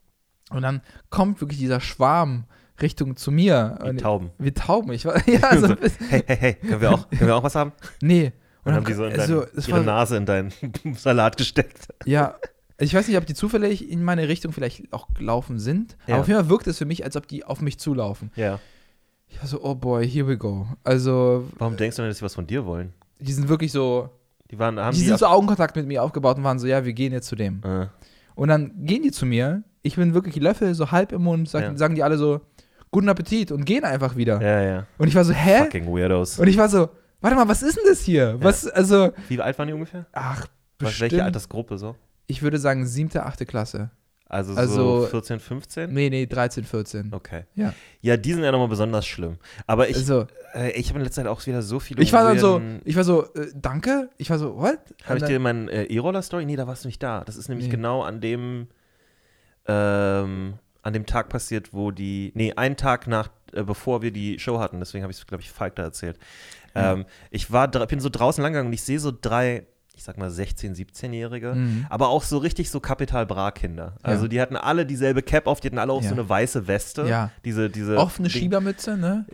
Und dann kommt wirklich dieser Schwarm Richtung zu mir. Wie Und- Tauben. Wie Tauben. Ich war, ja, so ein bisschen. Hey, hey, hey, können wir auch, können wir auch was haben? Nee. Und dann haben die so in dein, also, es ihre war, Nase in deinen Salat gesteckt. ja, ich weiß nicht, ob die zufällig in meine Richtung vielleicht auch gelaufen sind, Ja. aber auf jeden Fall wirkt es für mich, als ob die auf mich zulaufen. Ja. Ich war so, oh boy, here we go. Also, Warum denkst du denn, dass sie was von dir wollen? die sind wirklich so, Die waren, haben die die, sind auf- so Augenkontakt mit mir aufgebaut und waren so, ja, wir gehen jetzt zu dem. äh, Und dann gehen die zu mir, ich bin wirklich Löffel, so halb im Mund, sag, Ja. sagen die alle so, guten Appetit und gehen einfach wieder. ja, ja. Und ich war so, hä? Fucking Weirdos. Und ich war so, warte mal, was ist denn das hier? Was, also, Wie alt waren die ungefähr? ach, Was, bestimmt, welche Altersgruppe so? ich würde sagen siebte, achte Klasse. Also, Also- so vierzehn, fünfzehn? Nee, nee, dreizehn, vierzehn. Okay. Ja. Ja, die sind ja nochmal besonders schlimm. Aber ich, Also, äh, ich habe in letzter Zeit auch wieder so viele ich war dann so, weirden- ich war so, äh, danke? Ich war so, what? Habe ich Und dir dann- meinen äh, E-Roller-Story? Nee, da warst du nicht da. Das ist nämlich Nee. genau an dem, ähm, an dem Tag passiert, wo die, nee, einen Tag nach, äh, bevor wir die Show hatten, deswegen habe ich es, glaube ich, Falk da erzählt. Ja. Ähm, ich war, bin so draußen lang gegangen und ich sehe so drei, ich sag mal sechzehn-, siebzehn-Jährige, mhm. aber auch so richtig so Kapital Bra-Kinder. Also ja. die hatten alle dieselbe Cap auf, die hatten alle auch ja. so eine weiße Weste. Ja. Diese, diese offene Ding- Schiebermütze, ne?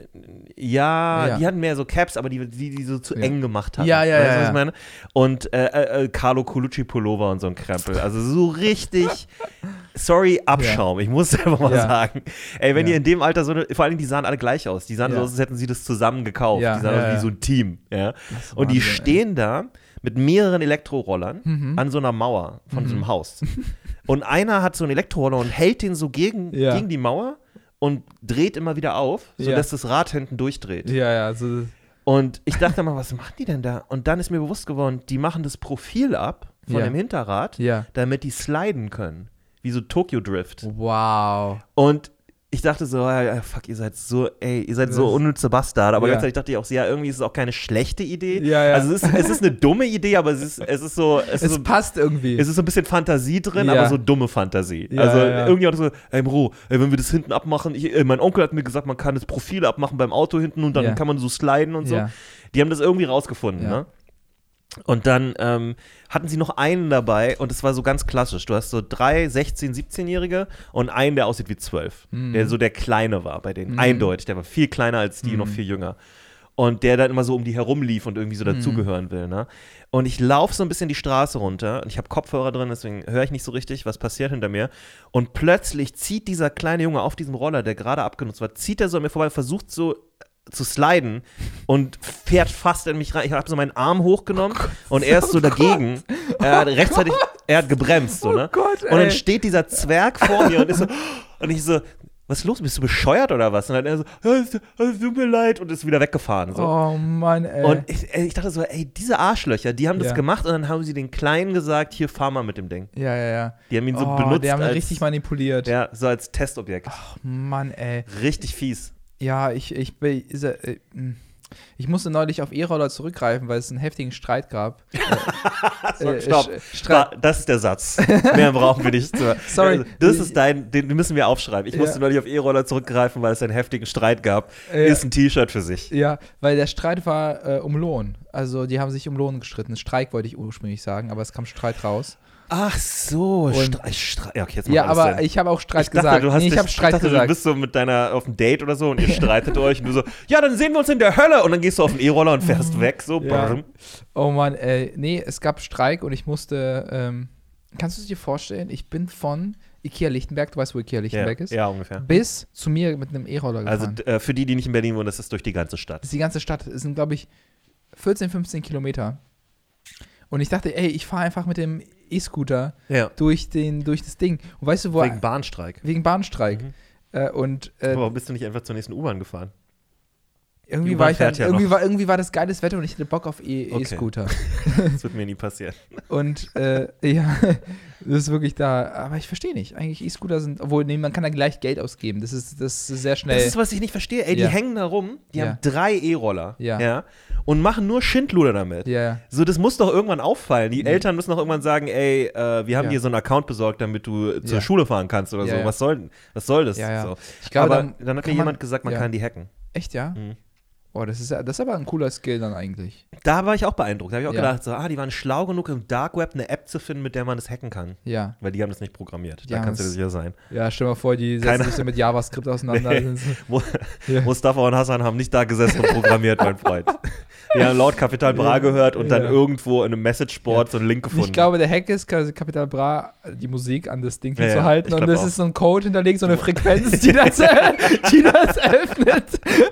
Ja, ja, die hatten mehr so Caps, aber die, die, die so zu ja. eng gemacht hatten. Ja, ja, weißt du, ja. was ich meine? Und äh, äh, Carlo Colucci Pullover und so ein Krempel. Also so richtig, sorry, Abschaum. Ja. Ich muss einfach mal ja. sagen. Ey, wenn ja. ihr in dem Alter so eine, vor allem die sahen alle gleich aus. Die sahen ja. so aus, als hätten sie das zusammen gekauft. Ja. Die sahen ja, aus wie ja. so ein Team. Ja? Und die stehen ey. da mit mehreren Elektrorollern mhm. an so einer Mauer von mhm. so einem Haus. Und einer hat so einen Elektroroller und hält den so gegen, ja. gegen die Mauer und dreht immer wieder auf, sodass ja. das Rad hinten durchdreht. Ja, ja. So. Und ich dachte mal, was machen die denn da? Und dann ist mir bewusst geworden, die machen das Profil ab von ja. dem Hinterrad, ja. damit die sliden können. Wie so Tokyo Drift. Wow. Und ich dachte so, ja, fuck, ihr seid so, ey, ihr seid so unnütze Bastarde. Aber ja. gleichzeitig dachte ich auch, so, ja, irgendwie ist es auch keine schlechte Idee. Ja, ja. Also es ist, es ist eine dumme Idee, aber es ist, es ist so. Es, es ist so, passt irgendwie. Es ist so ein bisschen Fantasie drin, ja. aber so dumme Fantasie. Ja, also ja, ja. irgendjemand so, ey Bro, ey, wenn wir das hinten abmachen, ich, ey, mein Onkel hat mir gesagt, man kann das Profil abmachen beim Auto hinten und dann ja. kann man so sliden und so. Ja. Die haben das irgendwie rausgefunden, ja. ne? Und dann ähm, hatten sie noch einen dabei und es war so ganz klassisch. Du hast so drei sechzehn-, siebzehnjährige und einen, der aussieht wie zwölf. Mhm. Der so der Kleine war bei denen. Mhm. Eindeutig. Der war viel kleiner als die, mhm. noch viel jünger. Und der dann immer so um die herumlief und irgendwie so dazugehören will. Ne? Und ich laufe so ein bisschen die Straße runter und ich habe Kopfhörer drin, deswegen höre ich nicht so richtig, was passiert hinter mir. Und plötzlich zieht dieser kleine Junge auf diesem Roller, der gerade abgenutzt war, zieht er so an mir vorbei, versucht so zu sliden und fährt fast in mich rein. Ich habe so meinen Arm hochgenommen oh Gott, und er ist so oh dagegen. Gott. Er hat rechtzeitig, er hat gebremst. So, ne? Oh Gott, und dann steht dieser Zwerg vor mir und ist so, und ich so, was ist los? Bist du bescheuert oder was? Und dann er so, ja, es tut mir leid und ist wieder weggefahren. So. Oh Mann, ey. Und ich, ich dachte so, ey, diese Arschlöcher, die haben ja. das gemacht und dann haben sie den Kleinen gesagt, hier, fahr mal mit dem Ding. Ja, ja, ja. Die haben ihn so oh, benutzt. Die haben ihn als, richtig manipuliert. Ja, so als Testobjekt. Ach Mann, ey. Richtig fies. Ja, ich, ich, ich, ich, ich musste neulich auf E-Roller zurückgreifen, weil es einen heftigen Streit gab. so, stopp. Äh, Streit. Das ist der Satz. Mehr brauchen wir nicht. Zu. Sorry. Also, das ist dein, den müssen wir aufschreiben. Ich musste ja. neulich auf E-Roller zurückgreifen, weil es einen heftigen Streit gab. Ja. Ist ein T-Shirt für sich. Ja, weil der Streit war äh, um Lohn. Also die haben sich um Lohn gestritten. Streik wollte ich ursprünglich sagen, aber es kam Streit raus. Ach so, Streit. Stre- ja, okay, jetzt ja, aber Sinn. Ich habe auch Streit ich dachte, gesagt. Du hast nee, ich dich, habe Streit ich dachte, gesagt. Du bist so mit deiner auf einem Date oder so und ihr streitet euch und du so, ja, dann sehen wir uns in der Hölle und dann gehst du auf den E-Roller und fährst weg, so. Ja. Oh Mann, ey, nee, es gab Streik und ich musste, ähm, kannst du es dir vorstellen, ich bin von Ikea Lichtenberg, du weißt, wo Ikea Lichtenberg ja, ist? Ja, ungefähr. Bis zu mir mit einem E-Roller gefahren. Also äh, für die, die nicht in Berlin wohnen, das ist durch die ganze Stadt. Das ist die ganze Stadt. Es sind, glaube ich, vierzehn, fünfzehn Kilometer. Und ich dachte, ey, ich fahre einfach mit dem E-Scooter ja. durch, den, durch das Ding. Und weißt du, wo Wegen Bahnstreik. Wegen Bahnstreik. Mhm. Äh, und, äh, Aber warum bist du nicht einfach zur nächsten U-Bahn gefahren? Irgendwie, war, ich dann, ja irgendwie, war, irgendwie war das geiles Wetter und ich hatte Bock auf e- okay. E-Scooter. Das wird mir nie passieren. Und äh, ja, das ist wirklich da. Aber ich verstehe nicht. Eigentlich E-Scooter sind, obwohl, nee, man kann da gleich Geld ausgeben. Das ist, das ist sehr schnell. Das ist, was ich nicht verstehe. Ey, die ja. hängen da rum, die ja. haben drei E-Roller. Ja. ja. Und machen nur Schindluder damit. Ja. So, das muss doch irgendwann auffallen. Die ja. Eltern müssen doch irgendwann sagen, ey, äh, wir haben ja. dir so einen Account besorgt, damit du zur ja. Schule fahren kannst oder ja, so. ja. Was soll, was soll das? Ja, ja. So. Ich glaube, aber dann, dann hat mir jemand gesagt, man ja. kann die hacken. Echt, ja? Mhm. Oh, das ist, das ist aber ein cooler Skill dann eigentlich. Da war ich auch beeindruckt. Da habe ich auch ja. gedacht, so, ah, die waren schlau genug, im Dark Web eine App zu finden, mit der man das hacken kann. Ja. Weil die haben das nicht programmiert. Ja, da kannst du dir sicher sein. Ja, stell dir mal vor, die setzen Keine sich so mit JavaScript auseinander. Nee. ja. Mustafa und Hassan haben nicht da gesessen und programmiert, mein Freund. Die haben laut Capital Bra gehört und dann ja. irgendwo in einem Messageboard ja. so einen Link gefunden. Ich glaube, der Hack ist, Capital Bra die Musik an das Ding ja, zu ja. halten und das auch. ist so ein Code hinterlegt, so eine Frequenz, die das, die das öffnet.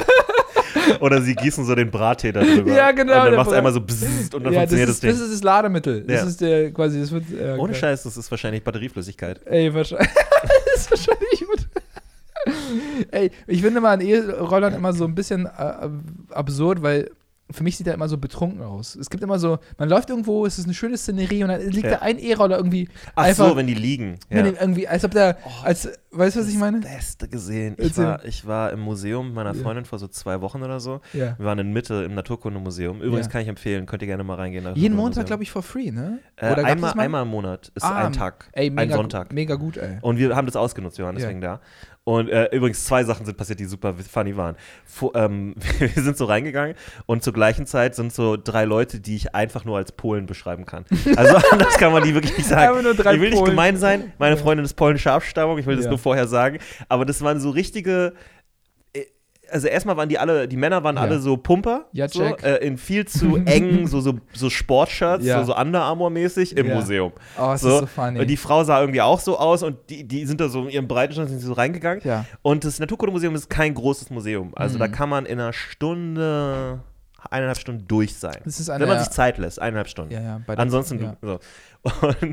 Oder sie gießen so den Brattäter drüber. Ja, genau. Und dann macht es einmal so bzzzt und dann ja, funktioniert das, ist, das Ding. das ist das Lademittel. Das ja. ist der quasi, das wird. Ja, Ohne okay. Scheiß, das ist wahrscheinlich Batterieflüssigkeit. Ey, wahrscheinlich. Das ist wahrscheinlich gut. Ey, ich finde mal an E-Rollern immer so ein bisschen äh, absurd, weil für mich sieht er immer so betrunken aus. Es gibt immer so, man läuft irgendwo, es ist eine schöne Szenerie und dann liegt Ja. da ein E-Roller irgendwie Ach einfach, so, wenn die liegen. wenn Ja. den irgendwie, als ob der, als, weißt du, was ich meine? Das Beste gesehen. Ich Erzähl. war, ich war im Museum mit meiner Ja. Freundin vor so zwei Wochen oder so. Ja. Wir waren in Mitte im Naturkundemuseum. Übrigens Ja. kann ich empfehlen, könnt ihr gerne mal reingehen. Jeden Montag, glaube ich, for free, ne? Äh, gab's einmal, das mal? einmal im Monat ist Ah, ein Tag, ey, mega, ein Sonntag. Mega gut, ey. Und wir haben das ausgenutzt, wir waren Ja. deswegen da. Und äh, übrigens, zwei Sachen sind passiert, die super funny waren. Vo- ähm, wir sind so reingegangen und zur gleichen Zeit sind so drei Leute, die ich einfach nur als Polen beschreiben kann. Also anders kann man die wirklich nicht sagen. Einfach nur drei ich will nicht Polen. gemein sein, meine Freundin ist polnische Abstammung, ich will das Ja. nur vorher sagen. Aber das waren so richtige, äh, also erstmal waren die alle, die Männer waren Ja. alle so Pumper, Ja, so, check. äh, in viel zu engen, so, so, so Sportshirts, Ja. so, so Under Armour-mäßig im Ja. Museum. Oh, es So, ist so funny. und die Frau sah irgendwie auch so aus und die, die sind da so in ihrem Breitenstand sind sie so reingegangen. Ja. Und das Naturkundemuseum ist kein großes Museum. Also Mhm. da kann man in einer Stunde, eineinhalb Stunden durch sein. Das ist eine, Wenn man sich Zeit lässt, eineinhalb Stunden. ja, ja, bei der- Ansonsten, ja. du, so. Und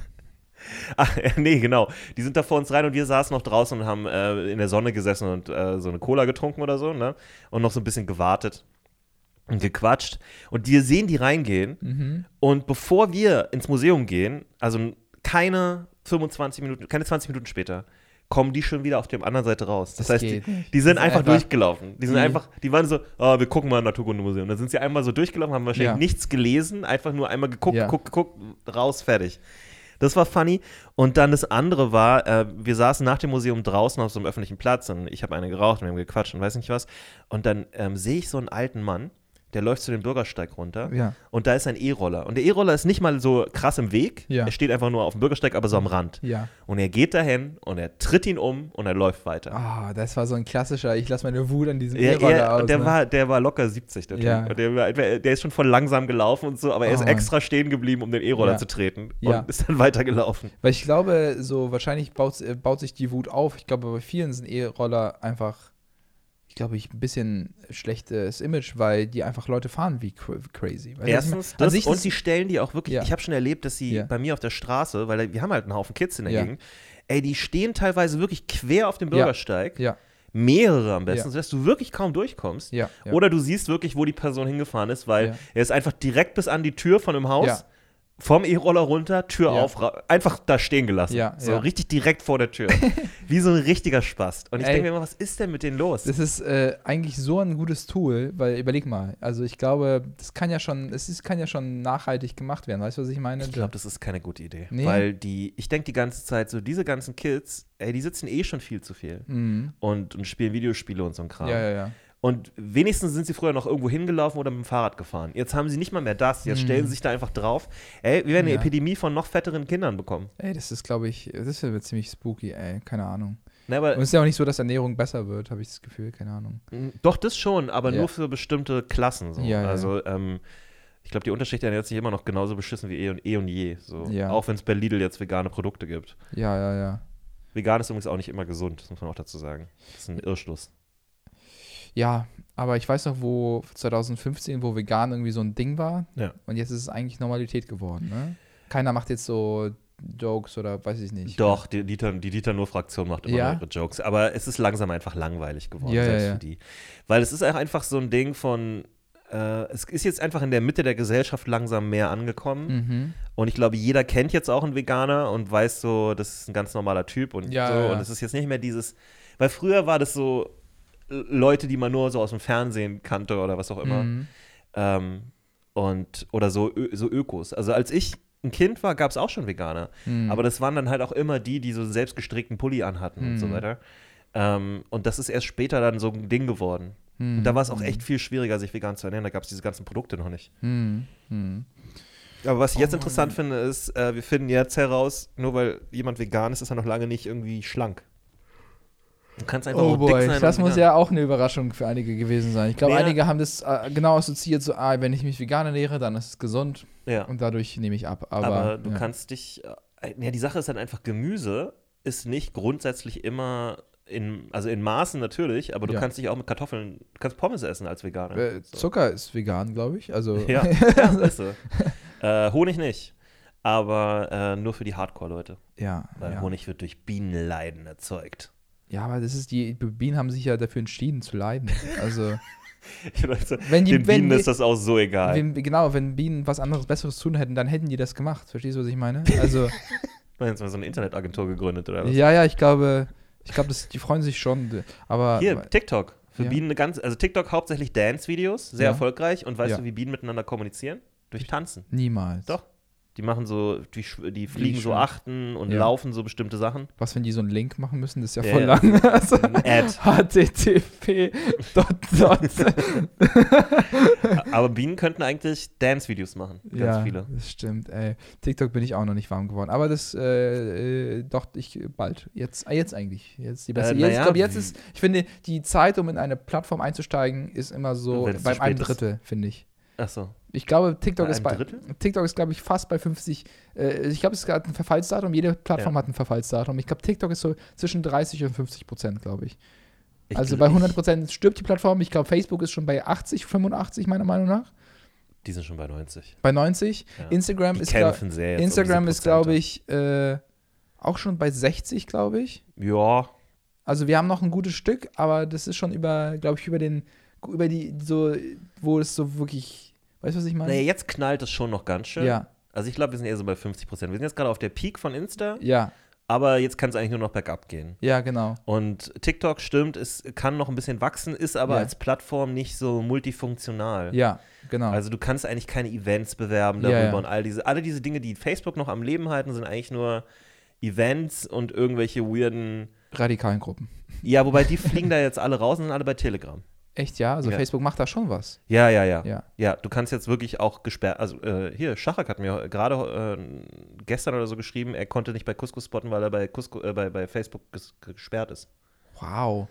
Ach, ja, nee, genau. Die sind da vor uns rein und wir saßen noch draußen und haben äh, in der Sonne gesessen und äh, so eine Cola getrunken oder so, ne? Und noch so ein bisschen gewartet und gequatscht. Und wir sehen die reingehen. Mhm. Und bevor wir ins Museum gehen, also keine fünfundzwanzig Minuten, keine zwanzig Minuten später, kommen die schon wieder auf der anderen Seite raus. Das, Das heißt, die, geht nicht. die sind Das ist einfach, einfach- durchgelaufen. Die sind Die- einfach, die waren so, ah, wir gucken mal im Naturkundemuseum. Dann sind sie einmal so durchgelaufen, haben wahrscheinlich Ja. nichts gelesen, einfach nur einmal geguckt, Ja. geguckt, geguckt, raus, fertig. Das war funny. Und dann das andere war, äh, wir saßen nach dem Museum draußen auf so einem öffentlichen Platz und ich habe eine geraucht und wir haben gequatscht und weiß nicht was. Und dann ähm, sehe ich so einen alten Mann, der läuft zu dem Bürgersteig runter Ja. und da ist ein E-Roller. Und der E-Roller ist nicht mal so krass im Weg, Ja. er steht einfach nur auf dem Bürgersteig, aber so am Rand. Ja. Und er geht dahin und er tritt ihn um und er läuft weiter. Ah, das war so ein klassischer, ich lasse meine Wut an diesem Ja, E-Roller er, aus. der, ne? war, der war locker siebzig, der Typ. Ja. Und Der, war, der ist schon voll langsam gelaufen und so, aber er Oh, ist Mann. extra stehen geblieben, um den E-Roller Ja. zu treten Ja. und ist dann weitergelaufen. Weil ich glaube, so wahrscheinlich baut, äh, baut sich die Wut auf. Ich glaube, bei vielen sind E-Roller einfach, ich glaube, ich ein bisschen schlechtes Image, weil die einfach Leute fahren wie cra- crazy. Weißt du, was ich Erstens meine? das An sich und ist- sie stellen die auch wirklich, Ja. ich habe schon erlebt, dass sie Ja. bei mir auf der Straße, weil wir haben halt einen Haufen Kids in der Ja. Gegend, ey, die stehen teilweise wirklich quer auf dem Bürgersteig, Ja, mehrere am besten, Ja. sodass du wirklich kaum durchkommst. ja. ja. Oder du siehst wirklich, wo die Person hingefahren ist, weil Ja. er ist einfach direkt bis an die Tür von dem Haus, Ja. vom E-Roller runter, Tür Ja. auf, ra- einfach da stehen gelassen. Ja, so ja. richtig direkt vor der Tür. Wie so ein richtiger Spast. Und ich Ey. denke mir immer, was ist denn mit denen los? Das ist äh, eigentlich so ein gutes Tool, weil überleg mal, also ich glaube, das kann ja schon, es ist, kann ja schon nachhaltig gemacht werden, weißt du, was ich meine? Ich glaube, das ist keine gute Idee. Nee. Weil die, ich denke die ganze Zeit so, diese ganzen Kids, ey, die sitzen eh schon viel zu viel. Mhm. Und, und spielen Videospiele und so ein Kram. Ja, ja, ja. Und wenigstens sind sie früher noch irgendwo hingelaufen oder mit dem Fahrrad gefahren. Jetzt haben sie nicht mal mehr das. Jetzt Mhm. stellen sie sich da einfach drauf. Ey, wir werden eine Ja. Epidemie von noch fetteren Kindern bekommen. Ey, das ist, glaube ich, das wird ziemlich spooky, ey, keine Ahnung. Ne, Und aber, es ist ja auch nicht so, dass Ernährung besser wird, habe ich das Gefühl, keine Ahnung. mh, doch, das schon, aber Ja. nur für bestimmte Klassen. So. Ja, ja. Also, ähm, ich glaube, die Unterschicht ernährt sich immer noch genauso beschissen wie eh und eh und je. So. Ja. Auch wenn es bei Lidl jetzt vegane Produkte gibt. Ja, ja, ja. Vegan ist übrigens auch nicht immer gesund, das muss man auch dazu sagen. Das ist ein Irrschluss. Ja, aber ich weiß noch, wo zwanzig fünfzehn, wo vegan irgendwie so ein Ding war. Ja. Und jetzt ist es eigentlich Normalität geworden, ne? Keiner macht jetzt so Jokes oder weiß ich nicht. Doch, die Dieter, die Dieter Nur-Fraktion macht immer Ja? noch ihre Jokes. Aber es ist langsam einfach langweilig geworden, Ja, ja, selbst ja. für die. Weil es ist auch einfach so ein Ding von, äh, es ist jetzt einfach in der Mitte der Gesellschaft langsam mehr angekommen. Mhm. Und ich glaube, jeder kennt jetzt auch einen Veganer und weiß so, das ist ein ganz normaler Typ und Ja, so. ja, ja. Und es ist jetzt nicht mehr dieses, weil früher war das so äh, Leute, die man nur so aus dem Fernsehen kannte oder was auch immer. Mhm. Ähm, und, oder so, Ö, so Ökos. Also als ich ein Kind war, gab es auch schon Veganer. Mhm. Aber das waren dann halt auch immer die, die so einen selbstgestrickten Pulli anhatten und so Mhm. weiter. Ähm, und das ist erst später dann so ein Ding geworden. Mhm. Und da war es auch echt viel schwieriger, sich vegan zu ernähren. Da gab es diese ganzen Produkte noch nicht. Mhm. Mhm. Aber was ich Oh jetzt interessant finde, ist, äh, wir finden jetzt heraus, nur weil jemand vegan ist, ist er noch lange nicht irgendwie schlank. Du kannst einfach Oh nur dick boy, sein. das und muss vegan. ja auch eine Überraschung für einige gewesen sein. Ich glaube, Ja. einige haben das äh, genau assoziiert, so, ah, wenn ich mich vegan ernähre, dann ist es gesund Ja. und dadurch nehme ich ab. Aber, Aber, du ja. kannst dich, äh, ja, die Sache ist halt einfach, Gemüse ist nicht grundsätzlich immer in, also in Maßen natürlich, aber du Ja. kannst dich auch mit Kartoffeln, du kannst Pommes essen als Veganer. Äh, So. Zucker ist vegan, glaube ich. Also Ja, ja, weißt du. äh, Honig nicht, aber äh, nur für die Hardcore-Leute, ja, weil ja. Honig wird durch Bienenleiden erzeugt. Ja, aber das ist die Bienen haben sich ja dafür entschieden zu leiden. Also Ich weiß, Wenn die- den wenn Bienen die- ist das auch so egal. Wenn, genau, wenn Bienen was anderes Besseres zu tun hätten, dann hätten die das gemacht. Verstehst du, was ich meine? Also, Du hast mal so eine Internetagentur gegründet, oder was? ja, ja, ich glaube, ich glaube, das- die freuen sich schon. Aber Hier, TikTok. Für Ja. Bienen eine ganz, also TikTok hauptsächlich Dance-Videos, sehr Ja. erfolgreich. Und weißt Ja. du, wie Bienen miteinander kommunizieren? Durch Tanzen. niemals. Doch. Die machen so, die, sch- die fliegen so schön. Achten und Ja. laufen so bestimmte Sachen. Was, wenn die so einen Link machen müssen? Das ist ja Ja, voll ja. lang. Also, Ein Ad. H T T P dot dot. Aber Bienen könnten eigentlich Dance-Videos machen. Ganz ja, viele. das stimmt, ey. TikTok bin ich auch noch nicht warm geworden. Aber das, äh, äh, doch, ich, bald. Jetzt, ah, jetzt eigentlich. Jetzt die beste. Äh, jetzt, naja, ich glaube, jetzt wie- ist, ich finde, die Zeit, um in eine Plattform einzusteigen, ist immer so Wenn es zu beim spät einem ist. Drittel, finde ich. Ach so. Ich glaube, TikTok Bei ist einem bei Drittel? TikTok ist, glaube ich, fast bei fünfzig. Äh, ich glaube, es hat ein Verfallsdatum. Jede Plattform Ja. hat ein Verfallsdatum. Ich glaube, TikTok ist so zwischen dreißig und fünfzig Prozent, glaube ich. Ich Also gl- bei hundert Prozent stirbt die Plattform. Ich glaube, Facebook ist schon bei achtzig, fünfundachtzig, meiner Meinung nach. Die sind schon bei neunzig. Bei neunzig. Ja. Instagram Die ist, glaub, kämpfen sehr jetzt um Instagram diese ist, glaube Prozente. ich, äh, auch schon bei sechzig, glaube ich. Ja. Also wir haben noch ein gutes Stück, aber das ist schon über, glaube ich, über den, über die, so, wo es so wirklich, weißt du, was ich meine? Naja, jetzt knallt es schon noch ganz schön. Ja, Also ich glaube, wir sind eher so bei fünfzig Prozent. Wir sind jetzt gerade auf der Peak von Insta, ja, aber jetzt kann es eigentlich nur noch bergab gehen. ja, genau. Und TikTok, stimmt, es kann noch ein bisschen wachsen, ist aber Ja. als Plattform nicht so multifunktional. Ja, genau. Also du kannst eigentlich keine Events bewerben Ja, darüber ja. und all diese, alle diese Dinge, die Facebook noch am Leben halten, sind eigentlich nur Events und irgendwelche weirden, Radikalen Gruppen. ja, wobei die fliegen da jetzt alle raus und sind alle bei Telegram. Echt, ja? Also Ja. Facebook macht da schon was. Ja, ja, ja. Ja. Ja, du kannst jetzt wirklich auch gesperrt, also äh, hier, Schachak hat mir gerade äh, gestern oder so geschrieben, er konnte nicht bei Cusco spotten, weil er bei, Cusco, äh, bei, bei Facebook ges gesperrt ist. Wow.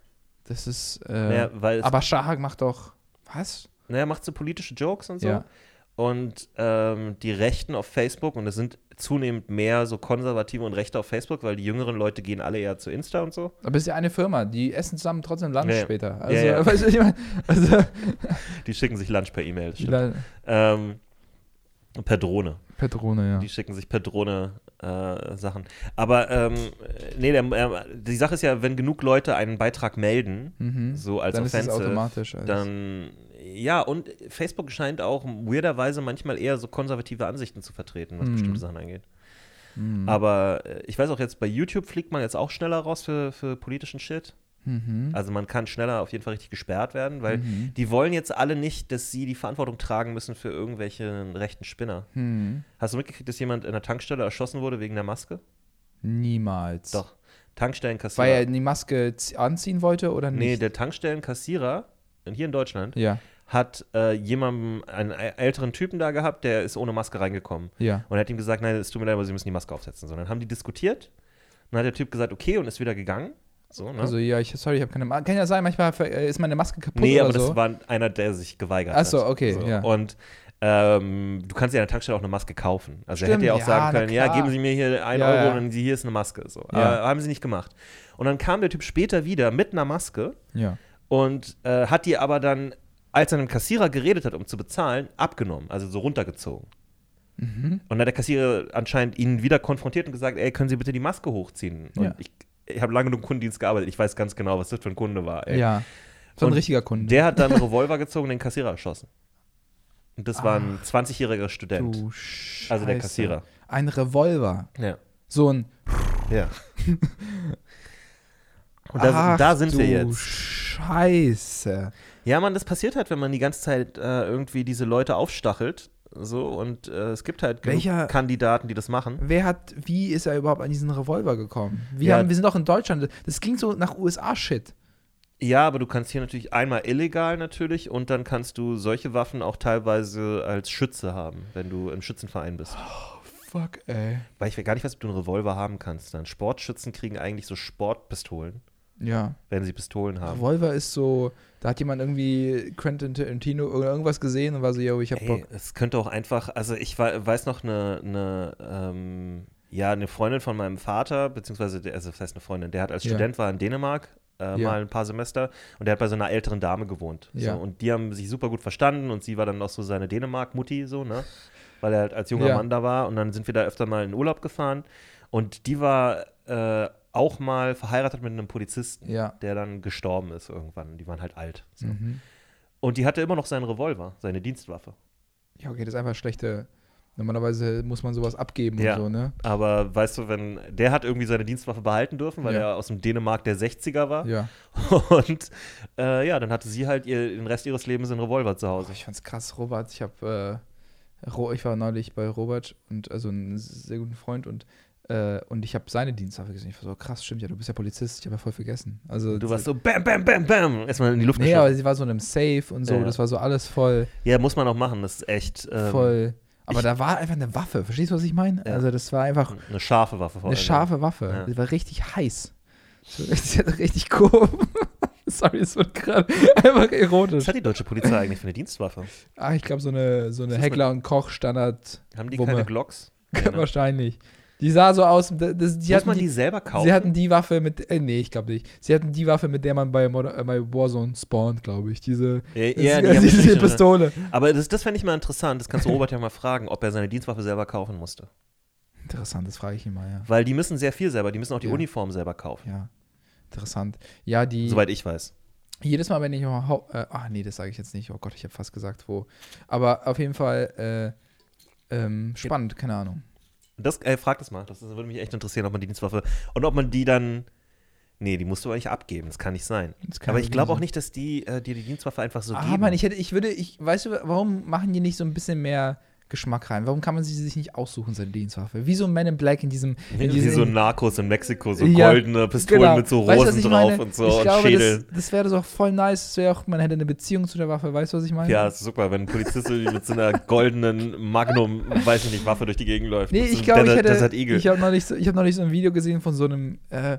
Das ist, äh, Naja, weil es, aber Shahak macht doch, was? naja, macht so politische Jokes und so. Ja. Und ähm, die Rechten auf Facebook, und es sind zunehmend mehr so Konservative und Rechte auf Facebook, weil die jüngeren Leute gehen alle eher zu Insta und so. Aber es ist ja eine Firma, die essen zusammen trotzdem Lunch Ja, ja. später. Also, Ja, ja. weißt du, was ich meine? Also, Die schicken sich Lunch per E-Mail, das stimmt. La- Ähm, per Drohne. per Drohne, ja. Die schicken sich per Drohne äh, Sachen. Aber ähm, nee, der, äh, die Sache ist ja, wenn genug Leute einen Beitrag melden, Mhm. so als Dann ist es Offensive, automatisch. Als, dann ja, und Facebook scheint auch weirderweise manchmal eher so konservative Ansichten zu vertreten, was Mhm. bestimmte Sachen angeht. Mhm. Aber äh, ich weiß auch jetzt, bei YouTube fliegt man jetzt auch schneller raus für, für politischen Shit. Mhm. Also man kann schneller auf jeden Fall richtig gesperrt werden, weil Mhm. die wollen jetzt alle nicht, dass sie die Verantwortung tragen müssen für irgendwelche rechten Spinner. Mhm. Hast du mitgekriegt, dass jemand in der Tankstelle erschossen wurde wegen der Maske? Niemals. Doch. Tankstellenkassierer. Weil er die Maske z- anziehen wollte oder nicht? nee, der Tankstellenkassierer hier in Deutschland Ja, hat äh, jemandem, einen ä- älteren Typen da gehabt, der ist ohne Maske reingekommen. ja. Und er hat ihm gesagt, nein, es tut mir leid, aber Sie müssen die Maske aufsetzen. So, dann haben die diskutiert. Dann hat der Typ gesagt, okay, und ist wieder gegangen. So, ne? Also ja, ich, sorry, ich habe keine Maske. Kann ja sein, manchmal äh, ist meine Maske kaputt nee, oder aber so. das war einer, der sich geweigert Ach so, hat. okay, ja. Und ähm, du kannst ja an der Tankstelle auch eine Maske kaufen. Also er Stimmt, hätte ja auch ja, sagen na können, ja, klar. geben Sie mir hier einen Ja, Euro ja. und dann hier ist eine Maske. So. Ja. Aber haben sie nicht gemacht. Und dann kam der Typ später wieder mit einer Maske Ja. und äh, hat die aber dann, als er mit dem Kassierer geredet hat, um zu bezahlen, abgenommen, also so runtergezogen. Mhm. Und dann hat der Kassierer anscheinend ihn wieder konfrontiert und gesagt, ey, können Sie bitte die Maske hochziehen? Und Ja. ich, ich habe lange genug im Kundendienst gearbeitet, ich weiß ganz genau, was das für ein Kunde war. Ey. Ja. So ein Und richtiger Kunde. Der hat dann einen Revolver gezogen und den Kassierer erschossen. Und das war ein Ach, zwanzigjähriger Student. Du Scheiße. Also der Kassierer. Ein Revolver. Ja. So ein. Ja. Und da, Ach, da sind wir du jetzt. Scheiße. Ja, Mann, das passiert halt, wenn man die ganze Zeit äh, irgendwie diese Leute aufstachelt. So, und äh, es gibt halt genug Welcher- Kandidaten, die das machen. Wer hat, wie ist er überhaupt an diesen Revolver gekommen? Wir, Ja. haben, wir sind doch in Deutschland. Das klingt so nach U S A-Shit. Ja, aber du kannst hier natürlich einmal illegal natürlich und dann kannst du solche Waffen auch teilweise als Schütze haben, wenn du im Schützenverein bist. Fuck, ey. Weil ich gar nicht weiß, ob du einen Revolver haben kannst. Dann Sportschützen kriegen eigentlich so Sportpistolen, Ja. wenn sie Pistolen haben. Revolver ist so, da hat jemand irgendwie Quentin Tarantino oder irgendwas gesehen und war so, yo, ich hab Ey, Bock. es könnte auch einfach, also ich wei- weiß noch eine, eine ähm, ja, eine Freundin von meinem Vater, beziehungsweise, der, also das heißt eine Freundin, der hat als Ja. Student, war in Dänemark, äh, Ja. mal ein paar Semester und der hat bei so einer älteren Dame gewohnt. Ja. So, und die haben sich super gut verstanden und sie war dann auch so seine Dänemark-Mutti, so, ne? Weil er halt als junger Ja. Mann da war und dann sind wir da öfter mal in Urlaub gefahren und die war äh, auch mal verheiratet mit einem Polizisten, Ja. der dann gestorben ist irgendwann. Die waren halt alt. So. Mhm. Und die hatte immer noch seinen Revolver, seine Dienstwaffe. Ja, okay, das ist einfach schlechte. Normalerweise muss man sowas abgeben Ja. und so, ne? Aber weißt du, wenn der hat irgendwie seine Dienstwaffe behalten dürfen, weil Ja. er aus dem Dänemark der sechziger war. Ja. Und äh, ja, dann hatte sie halt ihr, den Rest ihres Lebens einen Revolver zu Hause. Ich fand's krass, Robert. Ich habe, äh, Ro- ich war neulich bei Robert und also einen sehr guten Freund und äh, und ich habe seine Dienstwaffe gesehen. Ich war so krass, stimmt ja, du bist ja Polizist. Ich habe ja voll vergessen. Also Du warst so bam, bam, bam, bam, erstmal in die Luft nee, geschossen. aber sie war so in einem Safe und so. Ja. Das war so alles voll, Ja, muss man auch machen. Das ist echt ähm, voll. Aber ich- da war einfach eine Waffe. Verstehst du, was ich meine? Ja. Also das war einfach eine scharfe Waffe vor eine allem. scharfe Waffe. Ja. Die war richtig heiß. So, sie hatte richtig Kurven. Sorry, es wird gerade einfach erotisch. Was hat die deutsche Polizei eigentlich für eine Dienstwaffe? Ah, ich glaube, so eine, so eine Was ist Heckler- und Koch-Standard. Haben die Wumme. keine Glocks? Nee, ne? Wahrscheinlich. Die sah so aus. Das, das, die Muss hatten man die, die selber kaufen? Sie hatten die Waffe mit. Äh, nee, ich glaube nicht. Sie hatten die Waffe, mit der man bei, Mod- äh, bei Warzone spawnt, glaube ich. Diese, ja, das, ja, die also haben diese bestimmt- Pistole. Aber das, das fände ich mal interessant. Das kannst du Robert ja mal fragen, ob er seine Dienstwaffe selber kaufen musste. Interessant, das frage ich ihn mal, ja. Weil die müssen sehr viel selber. Die müssen auch die Ja. Uniform selber kaufen. Ja, interessant. Ja, die. Soweit ich weiß. Jedes Mal, wenn ich mal. Hau- Äh, ach nee, das sage ich jetzt nicht. Oh Gott, ich habe fast gesagt, wo. Aber auf jeden Fall äh, ähm, spannend, keine Ahnung. Das, äh, frag das mal. Das würde mich echt interessieren, ob man die Dienstwaffe. Und ob man die dann. Nee, die musst du eigentlich abgeben. Das kann nicht sein. Das kann Aber nicht ich glaube auch sein. nicht, dass die äh, dir die Dienstwaffe einfach so Ah, geben. Mann, ich hätte, ich würde, ich, weißt du, warum machen die nicht so ein bisschen mehr Geschmack rein? Warum kann man sie sich nicht aussuchen, seine Dienstwaffe? Wie so ein Man in Black in diesem. Wie, in wie diesem so Narcos in Mexiko, so Ja, goldene Pistolen genau. mit so Weißt du, was Rosen ich drauf meine? und so ich und glaube, Schädeln. Das, das wäre doch voll nice. Das wäre auch, man hätte eine Beziehung zu der Waffe. Weißt du, was ich meine? Ja, ist super, wenn ein Polizist so mit so einer goldenen Magnum, weiß ich nicht, Waffe durch die Gegend läuft. Nee, Mit so ich einem glaube, ich Desert- hätte. Desert Eagle. Ich habe noch, nicht so, ich hab noch nicht so ein Video gesehen von so einem äh,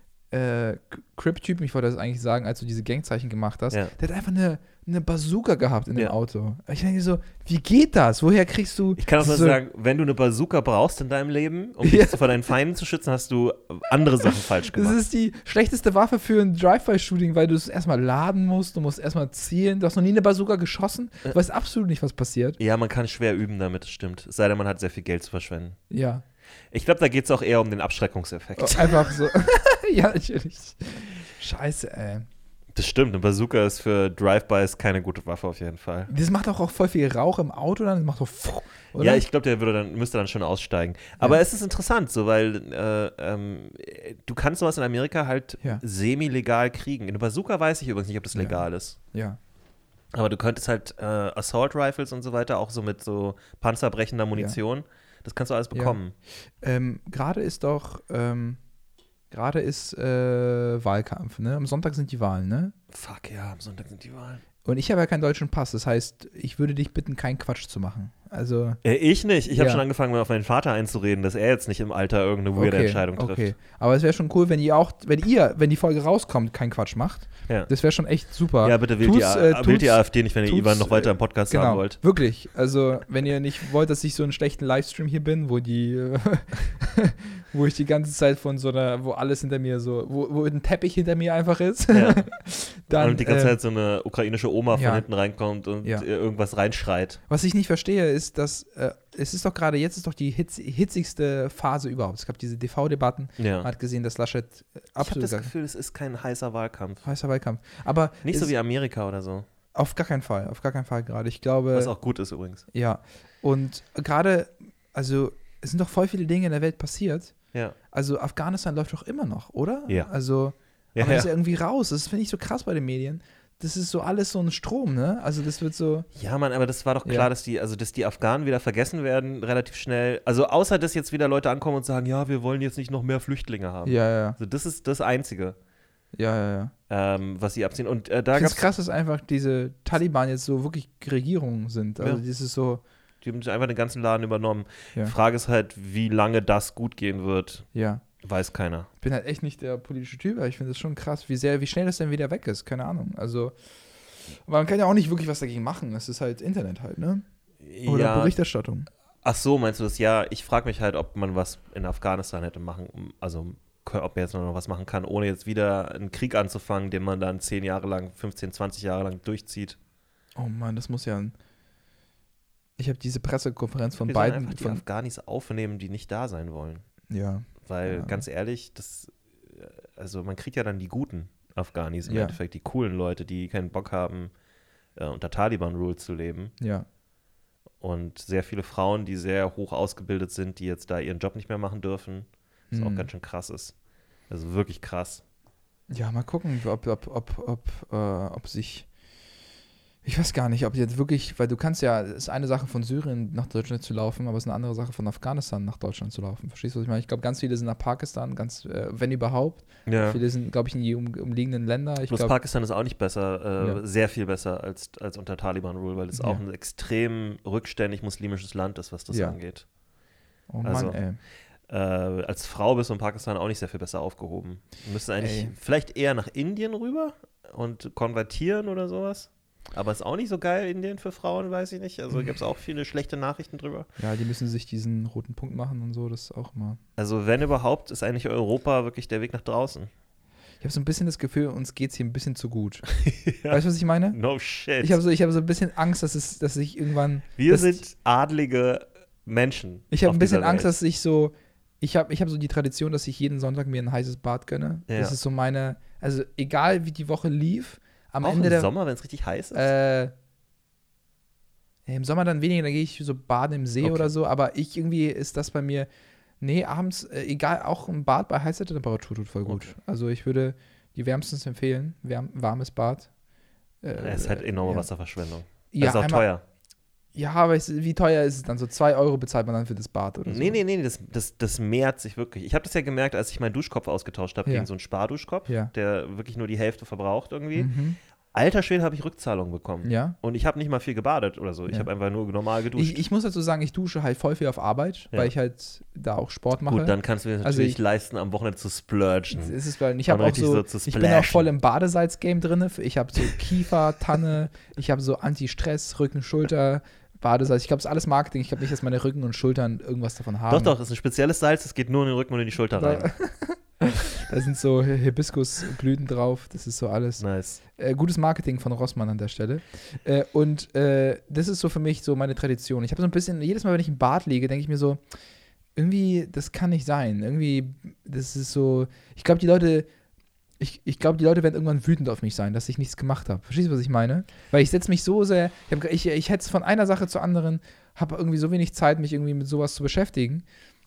äh, Crip-Typen, ich wollte das eigentlich sagen, als du diese Gangzeichen gemacht hast. Ja. Der hat einfach eine, eine Bazooka gehabt in dem Ja. Auto. Ich denke so, wie geht das? Woher kriegst du. Ich kann auch nur so, sagen, wenn du eine Bazooka brauchst in deinem Leben, um Ja. dich vor deinen Feinden zu schützen, hast du andere Sachen falsch Das gemacht. ist die schlechteste Waffe für ein Drive-By-Shooting, weil du es erstmal laden musst, du musst erstmal zielen. Du hast noch nie eine Bazooka geschossen. Du weißt absolut nicht, was passiert. Ja, man kann schwer üben damit, das stimmt. Es sei denn, man hat sehr viel Geld zu verschwenden. Ja. Ich glaube, da geht es auch eher um den Abschreckungseffekt. Oh, einfach so. Ja, natürlich. Scheiße, ey. Das stimmt, eine Bazooka ist für Drive-Bys keine gute Waffe auf jeden Fall. Das macht auch, auch voll viel Rauch im Auto dann. Das macht so. Pfuh, oder? Ja, ich glaube, der würde dann, müsste dann schon aussteigen. Aber es ist interessant, so, weil äh, ähm, du kannst sowas in Amerika halt Ja. semi-legal kriegen. In der Bazooka weiß ich übrigens nicht, ob das Ja. legal ist. Ja. Aber du könntest halt äh, Assault Rifles und so weiter, auch so mit so panzerbrechender Munition, das kannst du alles bekommen. Ähm, gerade ist doch. Ähm, gerade ist äh, Wahlkampf, ne? Am Sonntag sind die Wahlen, ne? Fuck ja, am Sonntag sind die Wahlen. Und ich habe ja keinen deutschen Pass. Das heißt, ich würde dich bitten, keinen Quatsch zu machen. Also. Äh, ich nicht. Ich habe Ja. schon angefangen, mal auf meinen Vater einzureden, dass er jetzt nicht im Alter irgendeine weirde okay, Entscheidung trifft. Okay. Aber es wäre schon cool, wenn ihr auch, wenn ihr, wenn die Folge rauskommt, keinen Quatsch macht. Ja. Das wäre schon echt super. Ja, bitte wählt, Tut's, die, A- äh, wählt tut's- die AfD nicht, wenn ihr tut's, Ivan noch weiter äh, im Podcast Genau, haben wollt. wirklich. Also, wenn ihr nicht wollt, dass ich so einen schlechten Livestream hier bin, wo die, äh, wo ich die ganze Zeit von so einer, wo alles hinter mir so, wo, wo ein Teppich hinter mir einfach ist, Ja. dann, und die ganze äh, Zeit so eine ukrainische Oma ja. von hinten reinkommt und Ja. ihr irgendwas reinschreit. was ich nicht verstehe, ist, dass äh, es ist doch gerade, jetzt ist doch die hitz, hitzigste Phase überhaupt. Es gab diese D V-Debatten, Ja. man hat gesehen, dass Laschet äh, Ich habe absolut das gar- Gefühl, es ist kein heißer Wahlkampf. heißer Wahlkampf. Aber Nicht so es- wie Amerika oder so. auf gar keinen Fall, auf gar keinen Fall gerade. Ich glaube, Was auch gut ist übrigens. ja. Und gerade, also es sind doch voll viele Dinge in der Welt passiert. Ja. Also Afghanistan läuft doch immer noch, oder? Ja. Also, Ja, aber das ist ja. ja irgendwie raus. Das finde ich so krass bei den Medien. Das ist so alles so ein Strom, ne? Also das wird so, Ja, Mann, aber das war doch Ja. klar, dass die, also dass die Afghanen wieder vergessen werden, relativ schnell. Also außer, dass jetzt wieder Leute ankommen und sagen, ja, wir wollen jetzt nicht noch mehr Flüchtlinge haben. ja, ja, Also das ist das Einzige, ja, ja, ja. ähm, was sie abziehen. Und äh, da Ich finde gab es krass, dass einfach diese Taliban jetzt so wirklich Regierungen sind. Also Ja. das ist so, die haben einfach den ganzen Laden übernommen. Ja. Die Frage ist halt, wie lange das gut gehen wird, ja. weiß keiner. Ich bin halt echt nicht der politische Typ, aber ich finde es schon krass, wie sehr, wie schnell das denn wieder weg ist. Keine Ahnung. Also, aber man kann ja auch nicht wirklich was dagegen machen. Es ist halt Internet halt, ne? Oder ja. Berichterstattung. Ach so, meinst du das? Ja, ich frage mich halt, ob man was in Afghanistan hätte machen, um- also k- ob man jetzt noch was machen kann, ohne jetzt wieder einen Krieg anzufangen, den man dann zehn Jahre lang, fünfzehn, zwanzig Jahre lang durchzieht. Oh Mann, das muss ja ein. Ich habe diese Pressekonferenz von Wir sollen beiden. einfach die Von, Afghanis aufnehmen, die nicht da sein wollen. ja, Weil, Ja. ganz ehrlich, das, äh, also man kriegt ja dann die guten Afghanis im Ja. Endeffekt, die coolen Leute, die keinen Bock haben, äh, unter Taliban-Rule zu leben. Ja. Und sehr viele Frauen, die sehr hoch ausgebildet sind, die jetzt da ihren Job nicht mehr machen dürfen, was Mhm. auch ganz schön krass ist. Also wirklich krass. Ja, mal gucken, ob, ob, ob, ob, äh, ob sich. Ich weiß gar nicht, ob jetzt wirklich, weil du kannst ja, es ist eine Sache von Syrien nach Deutschland zu laufen, aber es ist eine andere Sache von Afghanistan nach Deutschland zu laufen. Verstehst du, was ich meine? Ich glaube, ganz viele sind nach Pakistan, ganz, äh, wenn überhaupt. Ja. Viele sind, glaube ich, in die um, umliegenden Länder. Ich Bloß glaub, Pakistan ist auch nicht besser, äh, Ja. sehr viel besser als, als unter Taliban-Rule, weil es auch Ja. ein extrem rückständig muslimisches Land ist, was das Ja. angeht. oh Mann, also, ey. Äh, als Frau bist du in Pakistan auch nicht sehr viel besser aufgehoben. Du müsstest eigentlich Ey. vielleicht eher nach Indien rüber und konvertieren oder sowas. Aber ist auch nicht so geil, Indien für Frauen, weiß ich nicht. Also gibt es auch viele schlechte Nachrichten drüber. Ja, die müssen sich diesen roten Punkt machen und so, das ist auch immer. Also wenn überhaupt, ist eigentlich Europa wirklich der Weg nach draußen. Ich habe so ein bisschen das Gefühl, uns geht es hier ein bisschen zu gut. Ja. Weißt du, was ich meine? No shit. Ich habe so, ich hab so ein bisschen Angst, dass es, dass ich irgendwann. Wir dass, sind adlige Menschen. Ich habe auf ein bisschen dieser Angst, Welt. dass ich so. Ich habe ich hab so die Tradition, dass ich jeden Sonntag mir ein heißes Bad gönne. Ja. Das ist so meine. Also, egal wie die Woche lief, am Auch Ende im der. Sommer, wenn es richtig heiß ist? Äh, ja, im Sommer dann weniger, da gehe ich so baden im See Okay. oder so, aber ich irgendwie ist das bei mir. Nee, abends, äh, egal, auch ein Bad bei heißer Temperatur tut voll gut. Okay. Also, ich würde die wärmstens empfehlen. Wärm, warmes Bad. Äh, Es ist halt enorme ja. Wasserverschwendung. Ja, das ist auch einmal- teuer. Ja, aber es, wie teuer ist es dann? So zwei Euro bezahlt man dann für das Bad oder so? Nee, nee, nee, das, das, das mehrt sich wirklich. Ich habe das ja gemerkt, als ich meinen Duschkopf ausgetauscht habe Ja. gegen so einen Sparduschkopf, Ja. der wirklich nur die Hälfte verbraucht irgendwie. Mhm. Alter Schwede, habe ich Rückzahlung bekommen. Ja. Und ich habe nicht mal viel gebadet oder so. Ich Ja. habe einfach nur normal geduscht. Ich, ich muss dazu sagen, ich dusche halt voll viel auf Arbeit, Ja. weil ich halt da auch Sport mache. Gut, dann kannst du dir Also natürlich ich- leisten, am Wochenende zu splurgen. Es ist, weil ich Dann habe auch richtig so, so zu ich bin auch splashen. voll im Badesalz-Game drin. Ich habe so Kiefer, Tanne, ich habe so Anti-Stress, Rücken, Schulter, Badesalz. Ich glaube, es ist alles Marketing. Ich glaube nicht, dass meine Rücken und Schultern irgendwas davon haben. Doch, doch, das ist ein spezielles Salz, das geht nur in den Rücken und in die Schulter rein. Da sind so Hibiskusblüten drauf. Das ist so alles. Nice. Äh, gutes Marketing von Rossmann an der Stelle. Äh, und äh, das ist so für mich so meine Tradition. Ich habe so ein bisschen, jedes Mal, wenn ich im Bad liege, denke ich mir so, irgendwie, das kann nicht sein. Irgendwie, das ist so, ich glaube, die Leute, ich, ich glaube, die Leute werden irgendwann wütend auf mich sein, dass ich nichts gemacht habe. Verstehst du, was ich meine? Weil ich setze mich so sehr, ich, hab, ich, ich hetze von einer Sache zur anderen, habe irgendwie so wenig Zeit, mich irgendwie mit sowas zu beschäftigen.